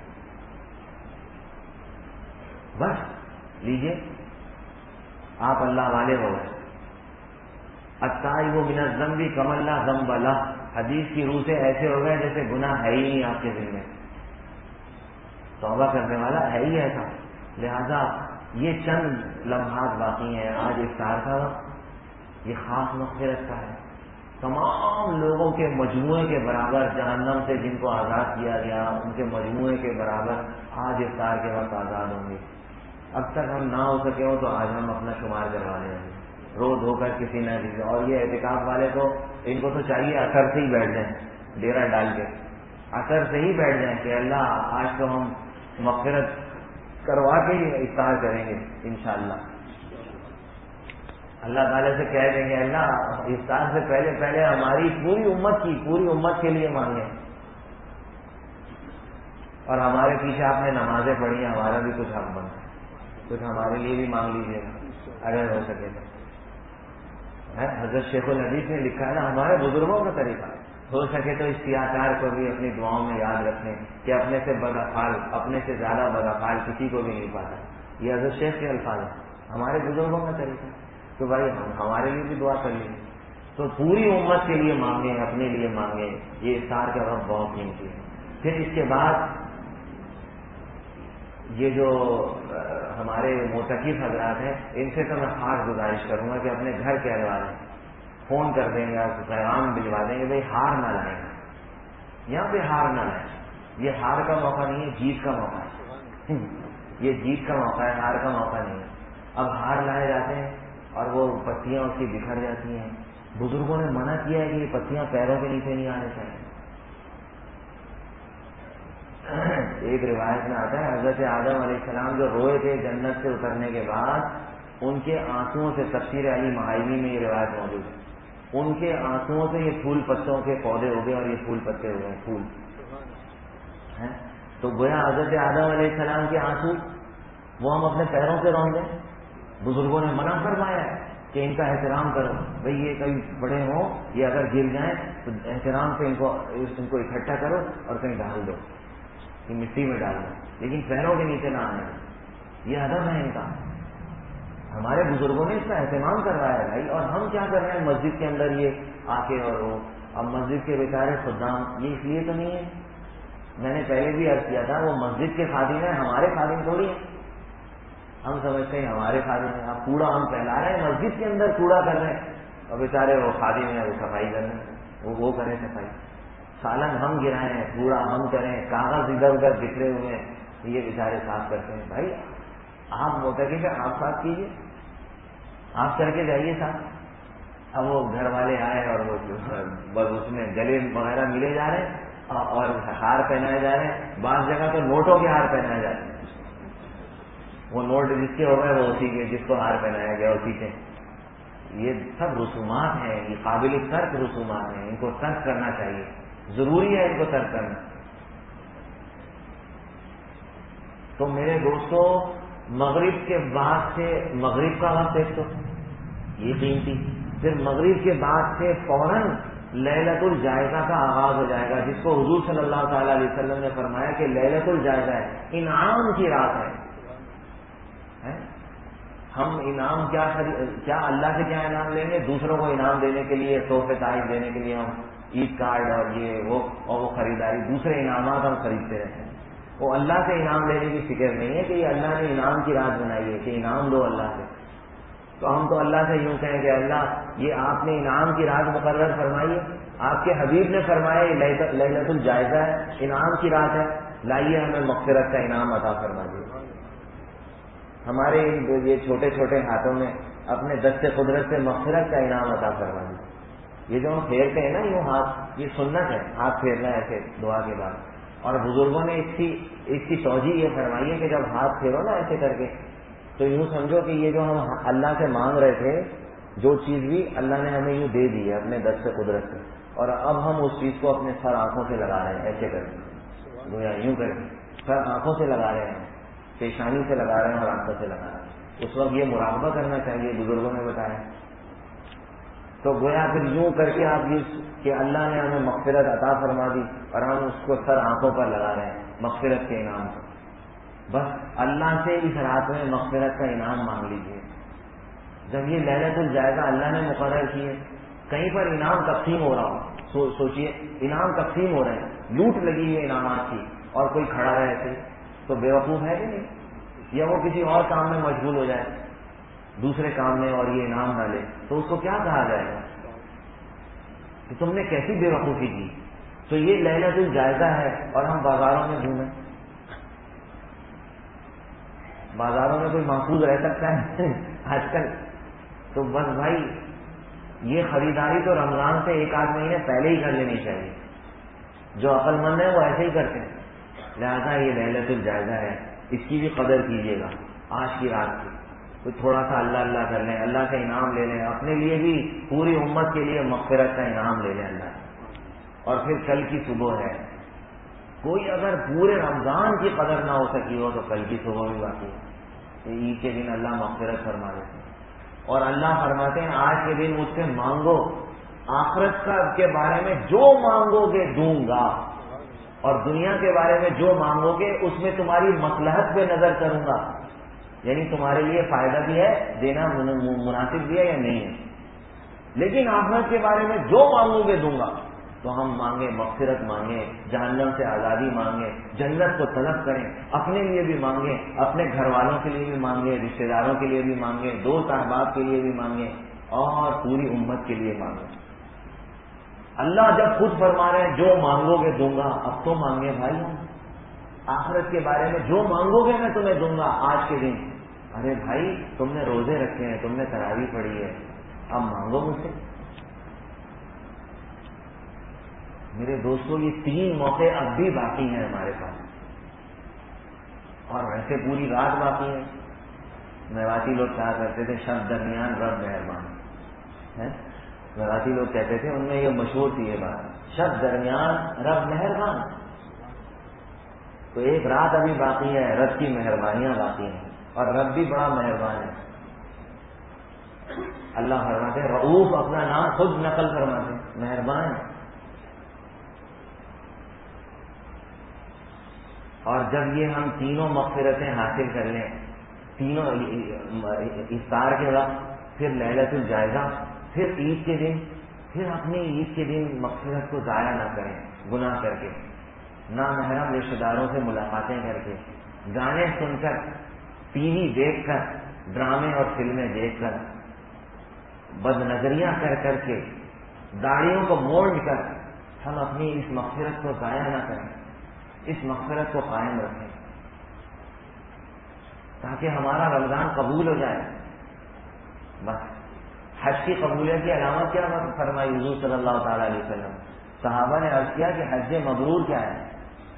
بس لیجیے, آپ اللہ والے ہو گئے. التائب من الذنب کمن لا ذنب لہ, حدیث کی روح سے ایسے ہو گئے جیسے گناہ ہے ہی نہیں آپ کے دل میں. توبہ کرنے والا ہے ہی ایسا. لہذا یہ چند لمحات باقی ہیں. آج افطار کا وقت, یہ خاص مغفرت کا ہے. تمام لوگوں کے مجموعے کے برابر جہنم سے جن کو آزاد کیا گیا, ان کے مجموعے کے برابر آج افطار کے وقت آزاد ہوں گے. اب تک ہم نہ ہو سکے ہوں تو آج ہم اپنا شمار کروا لیں گے, رو دھو کر کسی نہ کسی. اور یہ اعتکاف والے تو ان کو تو چاہیے اثر سے ہی بیٹھ جائیں, ڈیرا ڈال کے اثر سے ہی بیٹھ جائیں کہ اللہ آج تو ہم مغفرت کروا کے ہی افطار کریں گے انشاءاللہ. اللہ تعالیٰ سے کہہ دیں گے اللہ افطار سے پہلے ہماری پوری امت کے لیے مانگیں, اور ہمارے پیچھے آپ نے نمازیں پڑھی ہیں, ہمارا بھی کچھ حق بنتا ہے, کچھ ہمارے لیے بھی مانگ لیجیے اگر ہو سکے تو. حضرت شیخ الحدیث نے لکھا ہے نا, ہمارے بزرگوں کا طریقہ, ہو سکے تو اس سیاکار کو بھی اپنی دعاؤں میں یاد رکھیں کہ اپنے سے بدافعال, اپنے سے زیادہ بدافعال کسی کو بھی نہیں پاتا. یہ حضرت شیخ کے الفاظ ہیں, ہمارے بزرگوں کا طریقہ. تو بھائی ہمارے لیے بھی دعا کر لیجیے. تو پوری امت کے لیے مانگیں، اپنے لیے مانگیں، یہ افطار کا وقت بہت قیمتی ہے۔ پھر اس کے بعد یہ جو ہمارے معتکف حضرات ہیں ان سے تو میں خاص گزارش کروں گا کہ اپنے گھر کے احوال فون کر دیں گے، پیغام بھجوا دیں گے، بھائی ہار نہ لائیں، یہاں پہ ہار نہ لائیں، یہ ہار کا موقع نہیں ہے، جیت کا موقع ہے، یہ جیت کا موقع ہے، ہار کا موقع نہیں ہے۔ اب ہار لائے جاتے ہیں اور وہ پتیاں اس کی بکھر جاتی ہیں۔ بزرگوں نے منع کیا ہے کہ یہ پتیاں پیروں کے نیچے نہیں آنے چاہیے۔ ایک روایت میں آتا ہے حضرت آدم علیہ السلام جو روئے تھے جنت سے اترنے کے بعد، ان کے آنسوؤں سے، تفسیر علی محاوی میں یہ روایت موجود ہے، ان کے آنسوؤں سے یہ پھول پتوں کے پودے ہو گئے اور یہ پھول پتے ہو گئے، پھول ہیں۔ تو گویا حضرت آدم علیہ السلام کے آنسو وہ ہم اپنے پیروں سے رون دیں؟ بزرگوں نے منع فرمایا ہے کہ ان کا احترام کرو، بھئی یہ کئی بڑے ہوں، یہ اگر گر جائیں تو احترام سے ان کو اکٹھا کرو اور کہیں ڈال دو، یہ مٹی میں ڈال دو، لیکن پیروں کے نیچے نہ آنے، یہ ادب ہے ان کا۔ ہمارے بزرگوں نے اس کا اہتمام کروایا ہے بھائی، اور ہم کیا کر رہے ہیں مسجد کے اندر یہ آ کے، اور وہ اب مسجد کے بیچارے خدام، یہ اس لیے تو نہیں ہے، میں نے پہلے بھی عرض کیا تھا، وہ مسجد کے خادم ہیں، ہمارے خادم تھوڑی ہیں۔ ہم سمجھتے ہیں ہمارے خادم ہیں، آپ کوڑا ہم پھیلا رہے ہیں، مسجد کے اندر کوڑا کر رہے ہیں، اور بیچارے وہ خادم ہیں، وہ صفائی کر رہے ہیں، وہ کریں صفائی، سالن ہم گرائیں، کوڑا ہم کریں، کاغذ ادھر ادھر بکھرے ہوئے ہیں، یہ بیچارے صاف کرتے ہیں۔ بھائی آپ موقع کہ آپ صاف کیجیے، آپ کر کے جائیے صاحب۔ اب وہ گھر والے آئے اور وہ بس اس میں گلے وغیرہ ملے جا رہے ہیں اور ہار پہنائے جا رہے ہیں، بعض جگہ تو نوٹوں کے ہار پہنائے جا رہے ہیں، وہ نوٹ جس کے ہو گئے وہ اسی کے، جس کو ہار پہنایا گیا اسی کے۔ یہ سب رسومات ہیں، یہ قابل ترک رسومات ہیں، ان کو ترک کرنا چاہیے، ضروری ہے ان کو ترک کرنا۔ تو میرے دوستو، مغرب کے بعد سے، مغرب کا وقت ایک تو یہ قیمتی، پھر مغرب کے بعد سے فوراً لیلۃ الجائزہ کا آغاز ہو جائے گا، جس کو حضور صلی اللہ تعالی علیہ وسلم نے فرمایا کہ لیلۃ الجائزہ ہے، انعام کی رات ہے۔ ہم انعام کیا اللہ سے کیا انعام لیں گے؟ دوسروں کو انعام دینے کے لیے، تحفے تحائف دینے کے لیے ہم عید کارڈ اور یہ وہ خریداری، دوسرے انعامات ہم خریدتے رہتے ہیں۔ وہ اللہ سے انعام لینے کی فکر نہیں ہے کہ یہ اللہ نے انعام کی رات بنائی ہے کہ انعام دو اللہ سے۔ تو ہم تو اللہ سے یوں کہیں کہ اللہ یہ آپ نے انعام کی رات مقرر فرمائی ہے، آپ کے حبیب نے فرمایا یہ لیلۃ الجائزہ ہے، انعام کی رات ہے، لائیے ہمیں مغفرت کا انعام عطا فرما دیجیے۔ ہمارے یہ چھوٹے چھوٹے ہاتھوں میں اپنے دست قدرت سے مغفرت کا انعام عطا فرما دیجیے۔ یہ جو ہم پھیرتے ہیں نا یوں ہاتھ، یہ سنت ہے، ہاتھ پھیرنا ہے ایسے دعا کے بعد، اور بزرگوں نے اس کی توجیہ یہ فرمائی ہے کہ جب ہاتھ پھیرو نا ایسے کر کے، تو یوں سمجھو کہ یہ جو ہم اللہ سے مانگ رہے تھے، جو چیز بھی اللہ نے ہمیں یوں دے دی ہے اپنے دست قدرت سے، اور اب ہم اس چیز کو اپنے سر آنکھوں سے لگا رہے ہیں، ایسے کر کے، گویا یوں کر کے سر آنکھوں سے لگا رہے ہیں، پیشانی سے لگا رہے ہیں اور آنکھوں سے لگا رہے ہیں۔ اس وقت یہ مراقبہ کرنا چاہیے، بزرگوں نے بتایا۔ تو گویا پھر یوں کر کے آپ یہ کہ اللہ نے ہمیں مغفرت عطا فرما دی اور ہم اس کو سر آنکھوں پر لگا رہے ہیں مغفرت کے انعام کو۔ بس اللہ سے اس رات میں مغفرت کا انعام مانگ لیجیے۔ جب یہ لیلۃ الجائزہ اللہ نے مقرر کی ہے، کہیں پر انعام تقسیم ہو رہا ہو، سوچئے انعام تقسیم ہو رہے ہیں، لوٹ لگی ہے انعامات کی، اور کوئی کھڑا رہے تھے تو بے وقوف ہے کہ نہیں؟ یا وہ کسی اور کام میں مشغول ہو جائے، دوسرے کام میں، اور یہ انعام نہ لے، تو اس کو کیا کہا جائے گا کہ تم نے کیسی بے وقوفی کی؟ تو یہ لیلۃ الجائزہ ہے اور ہم بازاروں میں گھومیں، بازاروں میں کوئی محفوظ رہ سکتا ہے آج کل؟ تو بس بھائی یہ خریداری تو رمضان سے ایک آدھ مہینے پہلے ہی کر لینی چاہیے، جو عقل مند ہے وہ ایسے ہی کرتے ہیں۔ لہذا یہ لیلۃ الجائزہ ہے، اس کی بھی قدر کیجیے گا، آج کی رات کی تو تھوڑا سا اللہ کر لیں، اللہ سے انعام لے لیں، اپنے لیے بھی پوری امت کے لیے مغفرت کا انعام لے لیں اللہ۔ اور پھر کل کی صبح ہے، کوئی اگر پورے رمضان کی قدر نہ ہو سکی ہو تو کل کی صبح بھی باقی ہے، عید کے دن اللہ مغفرت فرما دیتے ہیں، اور اللہ فرماتے ہیں آج کے دن مجھ سے مانگو، آخرت کے بارے میں جو مانگو گے دوں گا، اور دنیا کے بارے میں جو مانگو گے اس میں تمہاری مصلحت پہ نظر کروں گا، یعنی تمہارے لیے فائدہ بھی ہے، دینا مناسب بھی ہے یا نہیں ہے۔ لیکن آخرت کے بارے میں جو مانگو گے دوں گا. تو ہم مانگیں مغفرت مانگیں, جہنم سے آزادی مانگیں, جنت کو طلب کریں, اپنے لیے بھی مانگیں, اپنے گھر والوں کے لیے بھی مانگیں, رشتہ داروں کے لیے بھی مانگیں, دوست احباب کے لیے بھی مانگیں, اور پوری امت کے لیے مانگیں. اللہ جب خود فرما رہے ہیں جو مانگو گے دوں گا, اب تو مانگے بھائی. آخرت کے بارے میں جو مانگو گے میں تمہیں دوں گا آج کے دن. ارے بھائی تم نے روزے رکھے ہیں, تم نے تراویح پڑھی ہے, اب مانگو مجھ سے. میرے دوستوں یہ 3 موقع اب بھی باقی ہیں ہمارے پاس, اور ویسے پوری رات باقی ہے. میواتی لوگ کہا کرتے تھے شب درمیان رب مہربان ہے. میواتی لوگ کہتے تھے, ان میں یہ مشہور تھی یہ بات, شب درمیان رب مہربان. تو ایک رات ابھی باقی ہے, رب کی مہربانیاں باقی ہیں, اور رب بھی بڑا مہربان ہے. اللہ فرماتے ہیں, رؤوف اپنا نام خود نقل فرماتے ہیں, مہربان ہے. اور جب یہ ہم تینوں مغفرتیں حاصل کر لیں, تینوں افطار کے وقت, پھر لیلۃ الجائزہ, پھر عید کے دن, پھر اپنی عید کے دن مغفرت کو ضائع نہ کریں گناہ کر کے, نامحرم رشتہ داروں سے ملاقاتیں کر کے, گانے سن کر, ٹی وی دیکھ کر, ڈرامے اور فلمیں دیکھ کر, بد نظریاں کر کر کے, داڑھیوں کو مونڈ کر ہم اپنی اس مغفرت کو ضائع نہ کریں, اس مغفرت کو قائم رکھیں تاکہ ہمارا رمضان قبول ہو جائے. بس حج کی قبولیت کی علامت کیا فرمائی حضور صلی اللہ تعالی علیہ وسلم؟ صحابہ نے عرض کیا کہ حج مبرور کیا ہے؟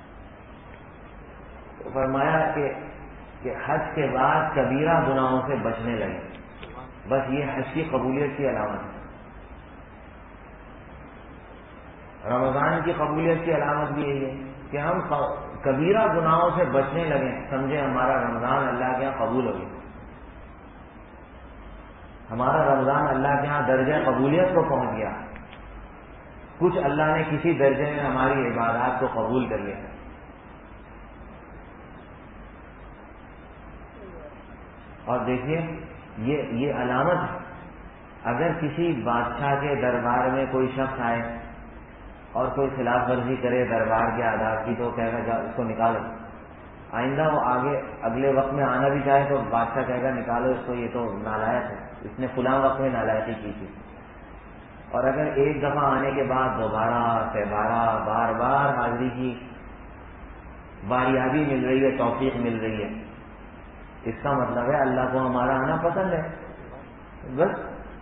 تو فرمایا کہ حج کے بعد کبیرہ گناہوں سے بچنے لگے. بس یہ حج کی قبولیت کی علامت ہے. رمضان کی قبولیت کی علامت بھی یہی ہے کہ ہم کبیرہ گناہوں سے بچنے لگیں, سمجھے ہمارا رمضان اللہ کے یہاں قبول ہو گیا, ہمارا رمضان اللہ کے یہاں درجہ قبولیت کو پہنچ گیا. کچھ اللہ نے کسی درجے میں ہماری عبادات کو قبول کر لیا. اور دیکھیے یہ علامت ہے. اگر کسی بادشاہ کے دربار میں کوئی شخص آئے اور کوئی خلاف ورزی کرے دربار کے آداب کی, تو کہے گا اس کو نکالو. آئندہ وہ اگلے وقت میں آنا بھی چاہے تو بادشاہ کہے گا نکالو اس کو, یہ تو نالائق ہے, اس نے فلاں وقت میں نالائقی کی تھی. اور اگر ایک دفعہ آنے کے بعد دوبارہ تہبارہ بار بار حاضری کی, باریابی مل رہی ہے, توفیق مل رہی ہے, اس کا مطلب ہے اللہ کو ہمارا آنا پسند ہے. بس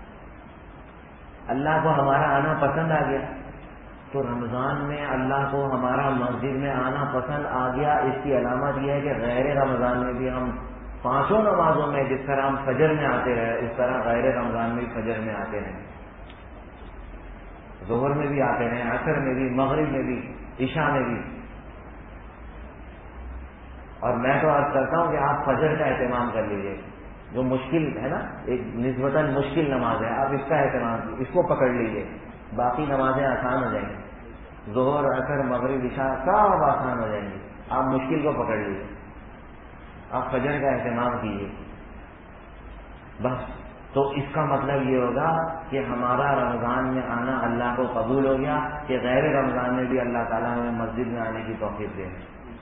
اللہ کو ہمارا آنا پسند آ گیا. تو رمضان میں اللہ کو ہمارا مسجد میں آنا پسند آ گیا, اس کی علامت یہ ہے کہ غیر رمضان میں بھی ہم 5 نمازوں میں جس طرح ہم فجر میں آتے رہے, اس طرح غیر رمضان میں بھی فجر میں آتے رہیں, ظہر میں بھی آتے رہیں, عصر میں بھی, مغرب میں بھی, عشاء میں بھی. اور میں تو عرض کرتا ہوں کہ آپ فجر کا اہتمام کر لیجیے, جو مشکل ہے نا, ایک نسبتاً مشکل نماز ہے, آپ اس کا اہتمام, اس کو پکڑ لیجیے, باقی نمازیں آسان ہو جائیں گی. ظہر, عصر, مغرب, عشاء سب آسان ہو جائیں گی. آپ مشکل کو پکڑ لیجیے, آپ فجر کا اہتمام کیجیے. بس تو اس کا مطلب یہ ہوگا کہ ہمارا رمضان میں آنا اللہ کو قبول ہو گیا, کہ غیر رمضان میں بھی اللہ تعالیٰ ہمیں مسجد میں آنے کی توفیق دے.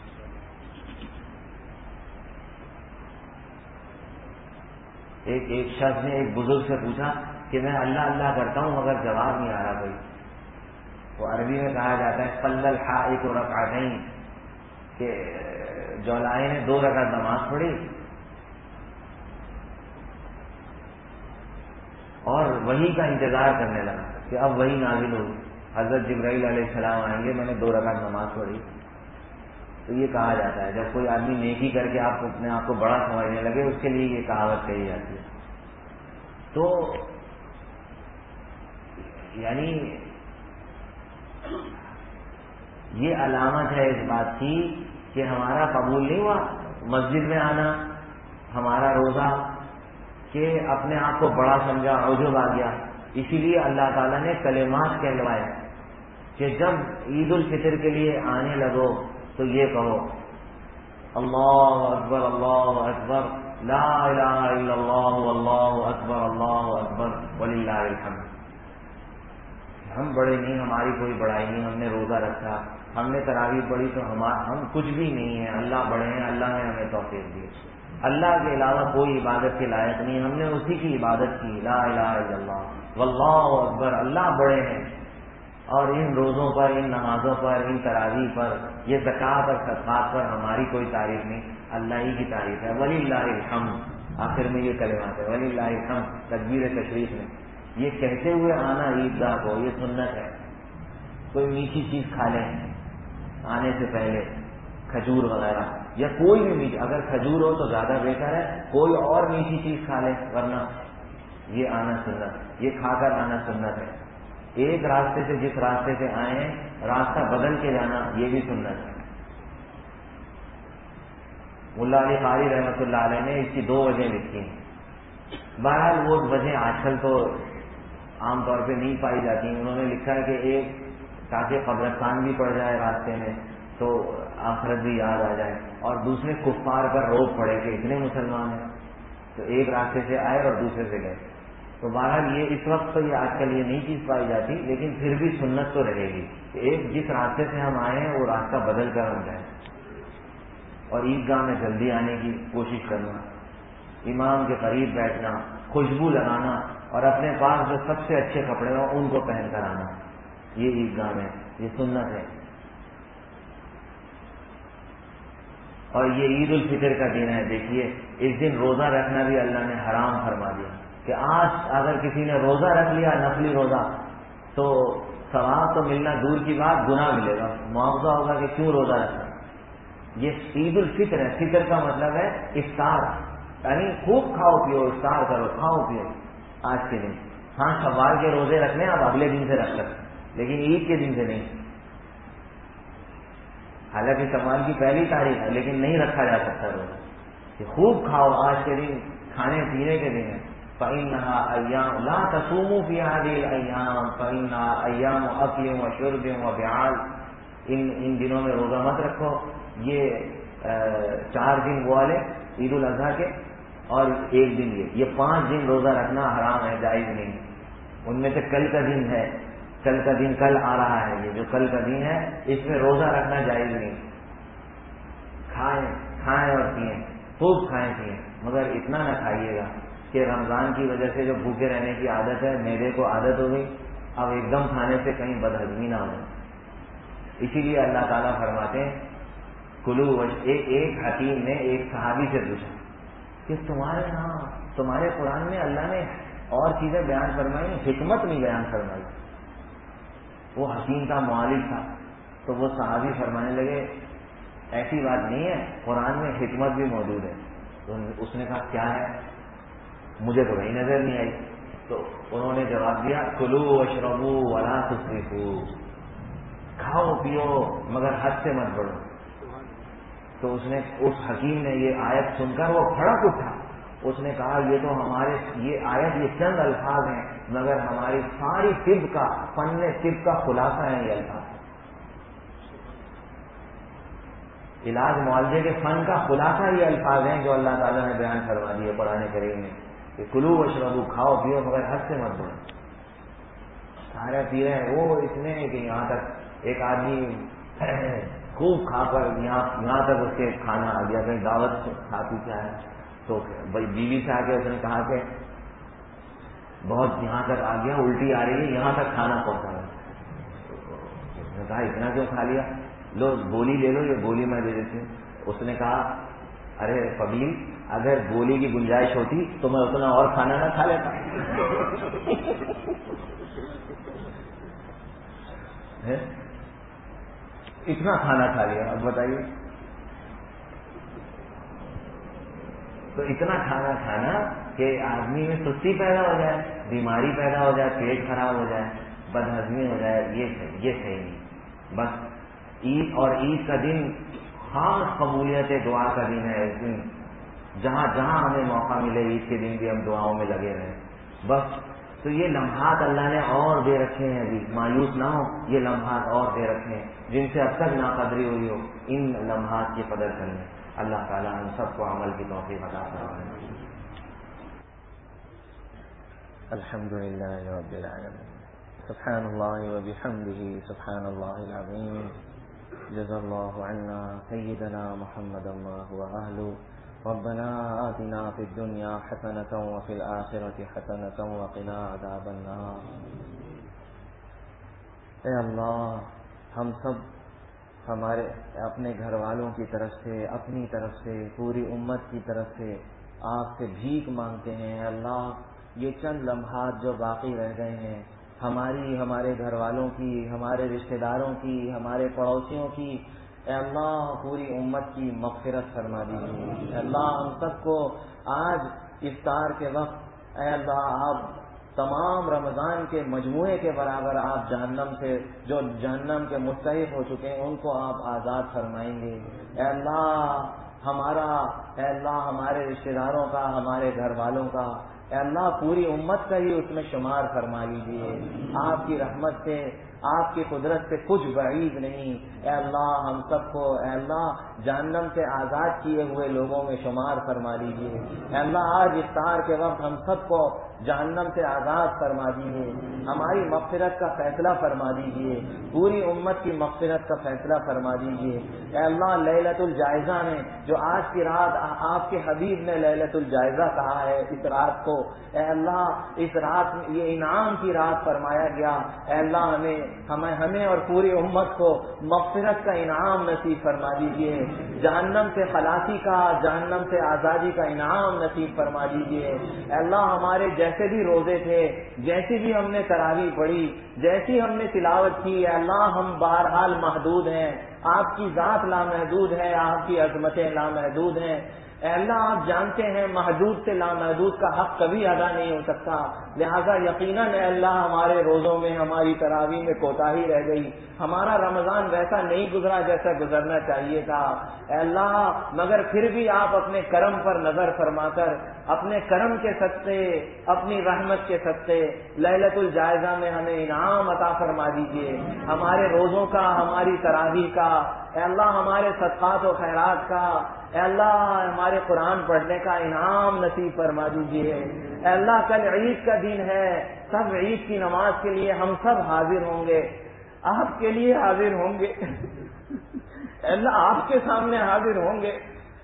ایک شخص نے ایک بزرگ سے پوچھا کہ میں اللہ اللہ کرتا ہوں مگر جواب نہیں آ رہا کوئی. وہ عربی میں کہا جاتا ہے صلی الحائق رکعتین, کہ جولائے نے 2 رکعت نماز پڑھی اور وحی کا انتظار کرنے لگا کہ اب وحی نازل ہوگی, حضرت جبرائیل علیہ السلام آئیں گے, میں نے 2 رکعت نماز پڑھی. تو یہ کہا جاتا ہے جب کوئی آدمی نیکی کر کے آپ اپنے آپ کو بڑا سمجھنے لگے, اس کے لیے یہ کہاوت کہی جاتی ہے. تو یعنی یہ علامت ہے اس بات کی کہ ہمارا قبول نہیں ہوا مسجد میں آنا, ہمارا روزہ, کہ اپنے آپ کو بڑا سمجھا, عجب آ گیا. اسی لیے اللہ تعالیٰ نے کلمات کہلوائے کہ جب عید الفطر کے لیے آنے لگو تو یہ کہو اللہ اکبر لا الہ الا اللہ واللہ اکبر وللہ الحمد. ہم بڑے نہیں، ہماری کوئی بڑائی نہیں، ہم نے روزہ رکھا، ہم نے تراویح پڑھی تو ہم کچھ بھی نہیں ہیں، اللہ بڑے ہیں، اللہ نے ہمیں توفیق دی، اللہ کے علاوہ کوئی عبادت کے لائق نہیں، ہم نے اسی کی عبادت کی، لا الہ الا اللہ واللہ اکبر، اللہ بڑے ہیں۔ اور ان روزوں پر، ان نمازوں پر، ان تراویح پر، یہ زکوٰۃ اور صدقات پر ہماری کوئی تعریف نہیں، اللہ ہی کی تعریف ہے۔ وللہ الحمد، آخر میں یہ کلمات ہے، وللہ الحمد، تکبیر تشریف میں یہ کہتے ہوئے آنا عیدگاہ کو، یہ سنت ہے۔ کوئی میٹھی چیز کھا لیں آنے سے پہلے، کھجور وغیرہ یا کوئی بھی میٹھی، اگر کھجور ہو تو زیادہ بہتر ہے، کوئی اور میٹھی چیز کھا لیں، ورنہ یہ آنا سنت، یہ کھا کر آنا سنت ہے۔ ایک راستے سے جس راستے سے آئے ہیں راستہ بدل کے جانا، یہ بھی سنت ہے۔ ملا علی قاری رحمۃ اللہ علیہ نے اس کی 2 وجہ لکھی ہیں۔ بہرحال وہ وجہ آج کل تو عام طور پہ نہیں پائی جاتی ہیں۔ انہوں نے لکھا ہے کہ ایک تاکہ قبرستان بھی پڑ جائے راستے میں تو آخرت بھی یاد آ جائے، اور دوسرے کفار پر روک پڑے کہ اتنے مسلمان ہیں تو ایک راستے سے آئے اور دوسرے سے گئے۔ تو بہرحال یہ اس وقت تو یہ آج کل یہ نئی چیز پائی جاتی، لیکن پھر بھی سنت تو رہے گی کہ ایک جس راستے سے ہم آئے ہیں وہ راستہ بدل کر ہم جائیں، اور عیدگاہ میں جلدی آنے کی کوشش کرنا، امام کے قریب بیٹھنا، خوشبو لگانا، اور اپنے پاس جو سب سے اچھے کپڑے ہوں ان کو پہن کر آنا، یہ عیدگاہ میں یہ سنت ہے۔ اور یہ عید الفطر کا دن ہے، دیکھیے اس دن روزہ رکھنا بھی اللہ نے حرام فرما دیا کہ آج اگر کسی نے روزہ رکھ لیا، نفلی روزہ، تو ثواب تو ملنا دور کی بات، گناہ ملے گا، معاوضہ ہوگا کہ کیوں روزہ رکھا۔ یہ عید الفطر ہے، فطر کا مطلب ہے افطار، یعنی خوب کھاؤ پیو، افطار کرو، کھاؤ پیو آج کے دن۔ ہاں شوال کے روزے رکھنے آپ اگلے دن سے رکھ سکتے، لیکن عید کے دن سے نہیں۔ حالانکہ شوال کی پہلی تاریخ ہے لیکن نہیں رکھا جا سکتا روزہ، کہ خوب کھاؤ، آج کے دن کھانے پینے کے دن ہے۔ فَإِنَّهَا أَيَّامٌ لَا تَصُومُوا فِي هَذِهِ الْأَيَّامِ فَإِنَّهَا أَيَّامُ أَكْلٍ وَشُرْبٍ وَبِعَالٍ، ان دنوں میں روزہ مت رکھو، یہ 4 دن وہ والے عید الاضحیٰ کے اور 1 دن یہ 5 دن روزہ رکھنا حرام ہے، جائز نہیں۔ ان میں سے کل کا دن ہے، کل کا دن کل آ رہا ہے، یہ جو کل کا دن ہے اس میں روزہ رکھنا جائز نہیں۔ کھائیں اور پئیں، خوب کھائیں پئیں، مگر اتنا نہ کھائیے گا کہ رمضان کی وجہ سے جو بھوکے رہنے کی عادت ہے، معدے کو عادت ہو گئی، اب ایک دم کھانے سے کہیں بدہضمی نہ ہو جائے۔ اسی لیے اللہ تعالیٰ فرماتے ہیں کلو، ایک حکیم نے ایک صحابی سے پوچھا کہ تمہارے قرآن میں اللہ نے اور چیزیں بیان فرمائی، حکمت نہیں بیان فرمائی۔ وہ حکیم کا معالج تھا، تو وہ صحابی فرمانے لگے ایسی بات نہیں ہے، قرآن میں حکمت بھی موجود ہے۔ تو اس نے کہا کیا ہے؟ مجھے تو وہی نظر نہیں آئی۔ تو انہوں نے جواب دیا کلو واشربو ولا تسرفو، کھاؤ پیو مگر حد سے مت بڑھو۔ تو اس حکیم نے یہ آیت سن کر وہ کھڑک اٹھا، اس نے کہا یہ آیت یہ چند الفاظ ہیں مگر ہماری ساری طب کا، فن طب کا خلاصہ ہے یہ الفاظ، علاج معالجے کے فن کا خلاصہ یہ الفاظ ہیں جو اللہ تعالیٰ نے بیان کروا دیے قرآن کریم میں کہ کلو واشربو، کھاؤ پیو مگر حد سے مت بڑھو۔ سارے پی رہے ہیں، وہ اس میں کہ یہاں تک ایک آدمی خوب کھا کر یہاں تک اس کے کھانا آ گیا، کہیں دعوت کھا پی کے آیا، تو بیوی سے آ کے اس نے کہا کہ بہت یہاں تک آ گیا، الٹی آ رہی ہے، یہاں تک کھانا پہنچا ہے۔ اس نے کہا اتنا کیوں کھا لیا؟ لو گولی لے لو، یہ گولی میں دے دیتی ہوں۔ اس نے کہا ارے پگلی، اگر گولی کی گنجائش ہوتی تو میں اتنا اور کھانا نہ کھا لیتا۔ اتنا کھانا کھا لیا، اب بتائیے، تو اتنا کھانا کھانا کہ آدمی میں سستی پیدا ہو جائے، بیماری پیدا ہو جائے، پیٹ خراب ہو جائے، بدہضمی ہو جائے، یہ صحیح نہیں۔ بس عید کا دن خاص قبولیت دعا کا دن ہے، اس دن جہاں ہمیں موقع ملے عید کے دن بھی ہم دعاؤں میں لگے رہیں بس۔ تو یہ لمحات اللہ نے اور دے رکھے ہیں، ابھی مایوس نہ ہو، یہ لمحات اور دے رکھے ہیں جن سے اب تک ناقدری ہوئی ہو، ان لمحات کی قدر کریں۔ اللہ تعالیٰ ہم سب کو عمل کی توفیق عطا فرمائے۔ الحمدللہ رب العالمین۔ سبحان اللہ وبحمدہ سبحان اللہ العظیم جزا اللہ عنا سیدنا محمد اللہ وآلہ ربنا آتنا فی الدنیا حسنة وفی الآخرة حسنة وقنا عذاب النار۔ اے اللہ، ہم سب ہمارے اپنے گھر والوں کی طرف سے، اپنی طرف سے، پوری امت کی طرف سے آپ سے بھیک مانگتے ہیں۔ اے اللہ، یہ چند لمحات جو باقی رہ گئے ہیں، ہمارے گھر والوں کی، ہمارے رشتہ داروں کی، ہمارے پڑوسیوں کی، اے اللہ پوری امت کی مغفرت فرما دیجیے۔ اے اللہ ہم سب کو آج افطار کے وقت اے اللہ آپ تمام رمضان کے مجموعے کے برابر آپ جہنم سے، جو جہنم کے مستحق ہو چکے ہیں، ان کو آپ آزاد فرمائیں گے۔ اے اللہ ہمارے رشتہ داروں کا، ہمارے گھر والوں کا، اے اللہ پوری امت کا ہی اس میں شمار فرما لیجیے۔ آپ کی رحمت سے، آپ کی قدرت سے کچھ بعید نہیں۔ اے اللہ ہم سب کو اے اللہ جہنم سے آزاد کیے ہوئے لوگوں میں شمار فرما لیجیے۔ اے اللہ آج افطار کے وقت ہم سب کو جہنم سے آزاد فرما دیجیے، ہماری مغفرت کا فیصلہ فرما دیجیے، پوری امت کی مغفرت کا فیصلہ فرما دیجیے۔ اے اللہ لیلۃ الجائزہ میں جو آج کی رات آپ کے حبیب نے لیلۃ الجائزہ کہا ہے، اس رات کو اے اللہ اس رات یہ انعام کی رات فرمایا گیا۔ اے اللہ ہمیں اور پوری امت کو مغفرت کا انعام نصیب فرما دیجیے، جہنم سے خلاصی کا، جہنم سے آزادی کا انعام نصیب فرما دیجیے۔ اے اللہ ہمارے جیسے بھی روزے تھے، جیسی بھی ہم نے تراویح پڑھی، جیسی ہم نے تلاوت کی، اے اللہ ہم بہرحال محدود ہیں، آپ کی ذات لامحدود ہے، آپ کی عظمتیں لامحدود ہیں۔ اے اللہ آپ جانتے ہیں محدود سے لامحدود کا حق کبھی ادا نہیں ہو سکتا، لہذا یقیناً اے اللہ ہمارے روزوں میں، ہماری تراویح میں کوتاہی رہ گئی، ہمارا رمضان ویسا نہیں گزرا جیسا گزرنا چاہیے تھا۔ اے اللہ مگر پھر بھی آپ اپنے کرم پر نظر فرما کر، اپنے کرم کے صدقے، اپنی رحمت کے صدقے لیلۃ الجائزہ میں ہمیں انعام عطا فرما دیجیے، ہمارے روزوں کا، ہماری تراویح کا، اے اللہ ہمارے صدقات و خیرات کا، اے اللہ ہمارے قرآن پڑھنے کا انعام نصیب فرما دیجیے۔ اے اللہ کل عید کا دن ہے، سب عید کی نماز کے لیے ہم سب حاضر ہوں گے، آپ کے لیے حاضر ہوں گے، اے اللہ آپ کے سامنے حاضر ہوں گے،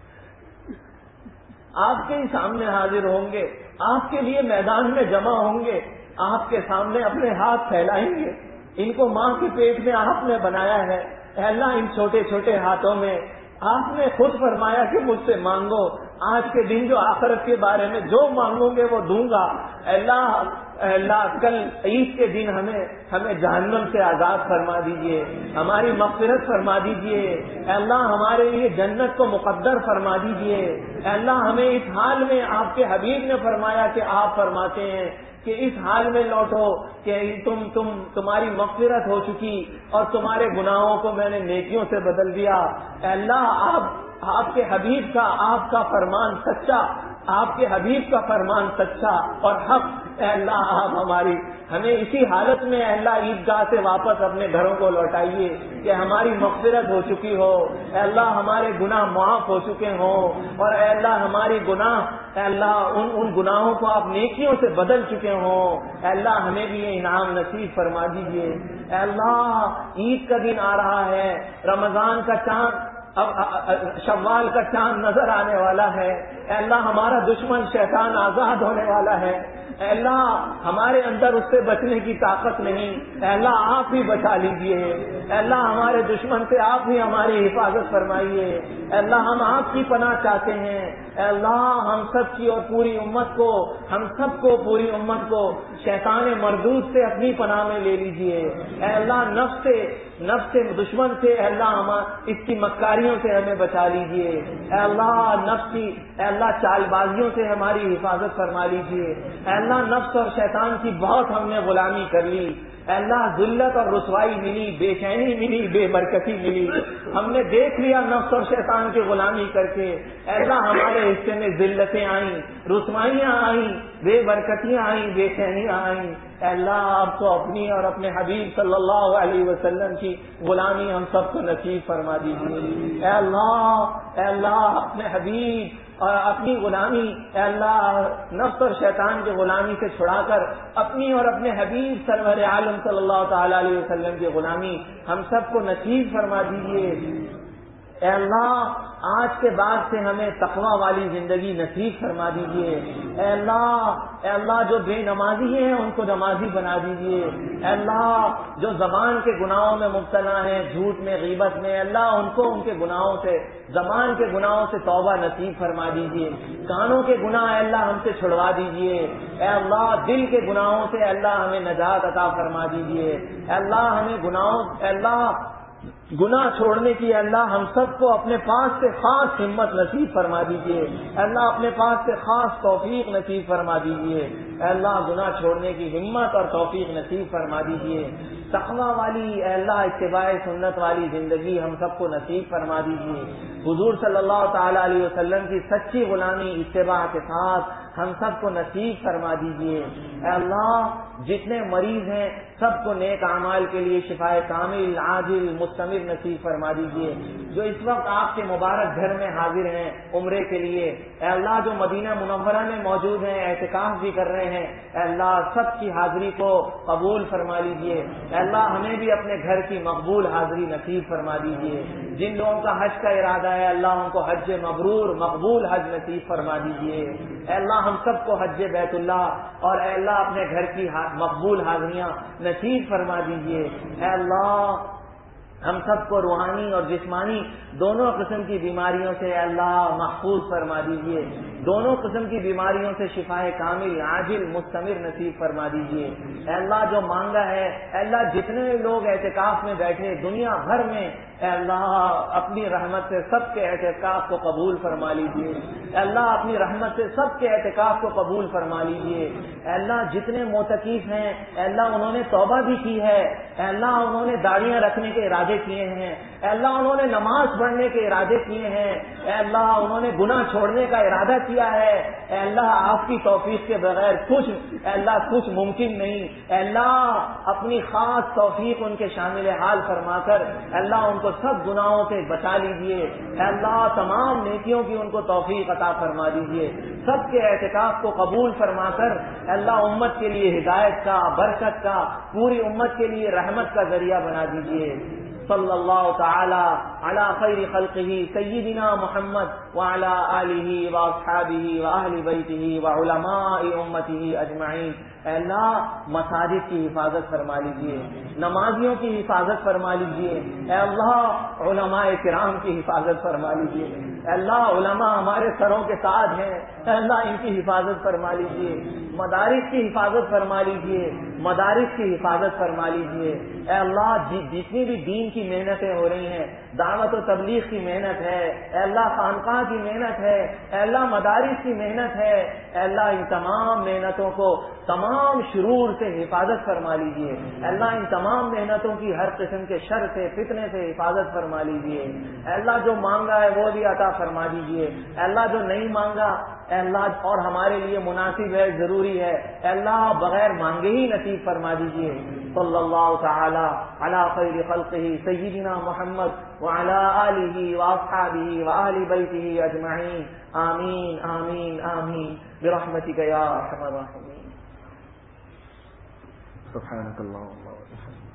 آپ کے ہی سامنے حاضر ہوں گے، آپ کے لیے میدان میں جمع ہوں گے، آپ کے سامنے اپنے ہاتھ پھیلائیں گے، ان کو ماں کے پیٹ میں آپ نے بنایا ہے، اے اللہ ان چھوٹے چھوٹے ہاتھوں میں آپ نے خود فرمایا کہ مجھ سے مانگو، آج کے دن جو آخرت کے بارے میں جو مانگو گے وہ دوں گا۔ اے اللہ کل عید کے دن ہمیں جہنم سے آزاد فرما دیجئے، ہماری مغفرت فرما دیجئے، اے اللہ ہمارے لیے جنت کو مقدر فرما دیجئے۔ اے اللہ ہمیں اس حال میں آپ کے حبیب نے فرمایا کہ آپ فرماتے ہیں کہ اس حال میں لوٹو کہ تمہاری مغفرت ہو چکی اور تمہارے گناہوں کو میں نے نیکیوں سے بدل دیا۔ اے اللہ آپ کے حبیب کا، آپ کا فرمان سچا، آپ کے حبیب کا فرمان سچا اور حق۔ اے اللہ آپ ہمیں اسی حالت میں اے اللہ عیدگاہ سے واپس اپنے گھروں کو لوٹائیے کہ ہماری مغفرت ہو چکی ہو، اے اللہ ہمارے گناہ معاف ہو چکے ہوں، اور اے اللہ ہماری گناہ اے اللہ ان گناہوں کو آپ نیکیوں سے بدل چکے ہوں۔ اے اللہ ہمیں بھی یہ انعام نصیب فرما دیجیے۔ اے اللہ عید کا دن آ رہا ہے، رمضان کا چاند، اب شوال کا چاند نظر آنے والا ہے، اے اللہ ہمارا دشمن شیطان آزاد ہونے والا ہے، اے اللہ ہمارے اندر اس سے بچنے کی طاقت نہیں، اے اللہ آپ ہی بچا لیجئے، اے اللہ ہمارے دشمن سے آپ ہی ہماری حفاظت فرمائیے، اے اللہ ہم آپ کی پناہ چاہتے ہیں، اے اللہ ہم سب کی اور پوری امت کو، ہم سب کو پوری امت کو شیطان مردود سے اپنی پناہ میں لے لیجئے، اے اللہ نفس سے دشمن سے اے اللہ اس کی مکاریوں سے ہمیں بچا لیجئے، اے اللہ اے اللہ چال بازیوں سے ہماری حفاظت فرما لیجئے، اے اللہ نفس اور شیطان کی بہت ہم نے غلامی کر لی، اے اللہ ذلت اور رسوائی ملی، بے چینی ملی، بے برکتی ملی، ہم نے دیکھ لیا نفس اور شیطان کی غلامی کر کے، اے اللہ ہمارے حصے میں ذلتیں آئیں، رسوائیاں آئیں، بے برکتیاں آئیں، بے چینیاں آئیں، اے اللہ آپ کو اپنی اور اپنے حبیب صلی اللہ علیہ وسلم کی غلامی ہم سب کو نصیب فرما دیجیے۔ اے اللہ اپنے حبیب اور اپنی غلامی اے اللہ نفس اور شیطان کی غلامی سے چھڑا کر اپنی اور اپنے حبیب سرور عالم صلی اللہ تعالی علیہ وسلم کی غلامی ہم سب کو نصیب فرما دیجیے۔ اے اللہ آج کے بعد سے ہمیں تقوی والی زندگی نصیب فرما دیجیے۔ اے اللہ جو بے نمازی ہیں ان کو نمازی بنا دیجیے۔ اے اللہ جو زبان کے گناہوں میں مبتلا ہیں، جھوٹ میں، غیبت میں، اللہ ان کو ان کے گناہوں سے، زبان کے گناہوں سے توبہ نصیب فرما دیجیے۔ کانوں کے گناہ اے اللہ ہم سے چھڑوا دیجیے۔ اے اللہ دل کے گناہوں سے اے اللہ ہمیں نجات عطا فرما دیجیے۔ اے اللہ ہمیں اے اللہ گناہ چھوڑنے کی اللہ ہم سب کو اپنے پاس سے خاص ہمت نصیب فرما دیجیے۔ اللہ اپنے پاس سے خاص توفیق نصیب فرما دیجیے۔ اللہ گناہ چھوڑنے کی ہمت اور توفیق نصیب فرما دیجیے۔ تقوی والی اللہ اتباع سنت والی زندگی ہم سب کو نصیب فرما دیجیے۔ حضور صلی اللہ تعالی علیہ وسلم کی سچی غلامی اتباع کے ساتھ ہم سب کو نصیب فرما دیجیے۔ اے اللہ جتنے مریض ہیں سب کو نیک اعمال کے لیے شفاء کامل عاجل مستمر نصیب فرما دیجیے۔ جو اس وقت آپ کے مبارک گھر میں حاضر ہیں عمرے کے لیے، اے اللہ جو مدینہ منورہ میں موجود ہیں اعتکاف بھی کر رہے ہیں، اے اللہ سب کی حاضری کو قبول فرما لیجیے۔ اے اللہ ہمیں بھی اپنے گھر کی مقبول حاضری نصیب فرما دیجیے۔ جن لوگوں کا حج کا ارادہ ہے اللہ ان کو حج مبرور مقبول حج نصیب فرما دیجیے۔ اے اللہ ہم سب کو حج بیت اللہ اور اے اللہ اپنے گھر کی مقبول حاضریاں نصیب فرما دیجیے۔ اے اللہ ہم سب کو روحانی اور جسمانی دونوں قسم کی بیماریوں سے اے اللہ محفوظ فرما دیجیے۔ دونوں قسم کی بیماریوں سے شفاء کامل عاجل مستمر نصیب فرما دیجیے۔ اے اللہ جو مانگا ہے اے اللہ جتنے لوگ اعتکاف میں بیٹھے دنیا بھر میں اے اللہ اپنی رحمت سے سب کے اعتکاف کو قبول فرما لیجیے۔ اے اللہ اپنی رحمت سے سب کے اعتکاف کو قبول فرما لیجیے۔ اے اللہ جتنے معتکف ہیں اے اللہ انہوں نے توبہ بھی کی ہے، اے اللہ انہوں نے داڑیاں رکھنے کے ارادے کیے ہیں، اے اللہ انہوں نے نماز پڑھنے کے ارادے کیے ہیں، اے اللہ انہوں نے گناہ چھوڑنے کا ارادہ کیا ہے۔ اے اللہ آپ کی توفیق کے بغیر کچھ ممکن نہیں۔ اے اللہ اپنی خاص توفیق ان کے شامل حال فرما کر اے اللہ ان کو سب گناہوں سے بچا لیجیے۔ اے اللہ تمام نیکیوں کی ان کو توفیق عطا فرما دیجیے۔ سب کے اعتکاف کو قبول فرما کر اے اللہ امت کے لیے ہدایت کا، برکت کا، پوری امت کے لیے رحمت کا ذریعہ بنا دیجیے۔ صلی اللہ تعالی علی خیر خلقہ سیدنا محمد وعلی آلہ واصحابہ واہل بیتہ وعلماء امتہ اجمعین۔ اے اللہ مساجد کی حفاظت فرما لیجیے، نمازیوں کی حفاظت فرما لیجیے۔ اے اللہ علماء کرام کی حفاظت فرما لیجیے۔ اے اللہ علماء ہمارے سروں کے ساتھ ہیں، اے اللہ ان کی حفاظت فرما لیجیے۔ مدارس کی حفاظت فرما لیجیے، مدارس کی حفاظت فرما لیجیے۔ اے اللہ جتنی بھی دین کی محنتیں ہو رہی ہیں، دعوت و تبلیغ کی محنت ہے، اے اللہ خانقاہ کی محنت ہے، اے اللہ مدارس کی محنت ہے، اے اللہ ان تمام محنتوں کو تمام شرور سے حفاظت فرما لیجیے۔ اے اللہ ان تمام محنتوں کی ہر قسم کے شر سے فتنے سے حفاظت فرما لیجیے۔ اے اللہ جو مانگا ہے وہ بھی عطا فرما دیجیے۔ اے اللہ جو نہیں مانگا اے اللہ اور ہمارے لیے مناسب ہے ضروری ہے اے اللہ بغیر مانگے ہی نصیب فرما دیجیے۔ صلی اللہ تعالی علی خیر خلقہ سیدنا محمد وعلی آلہ واصحابہ وآل بیتہ اجمعین آمین آمین آمین برحمتک یا ارحم الراحمین۔ سبحانک اللہم و بحمدک۔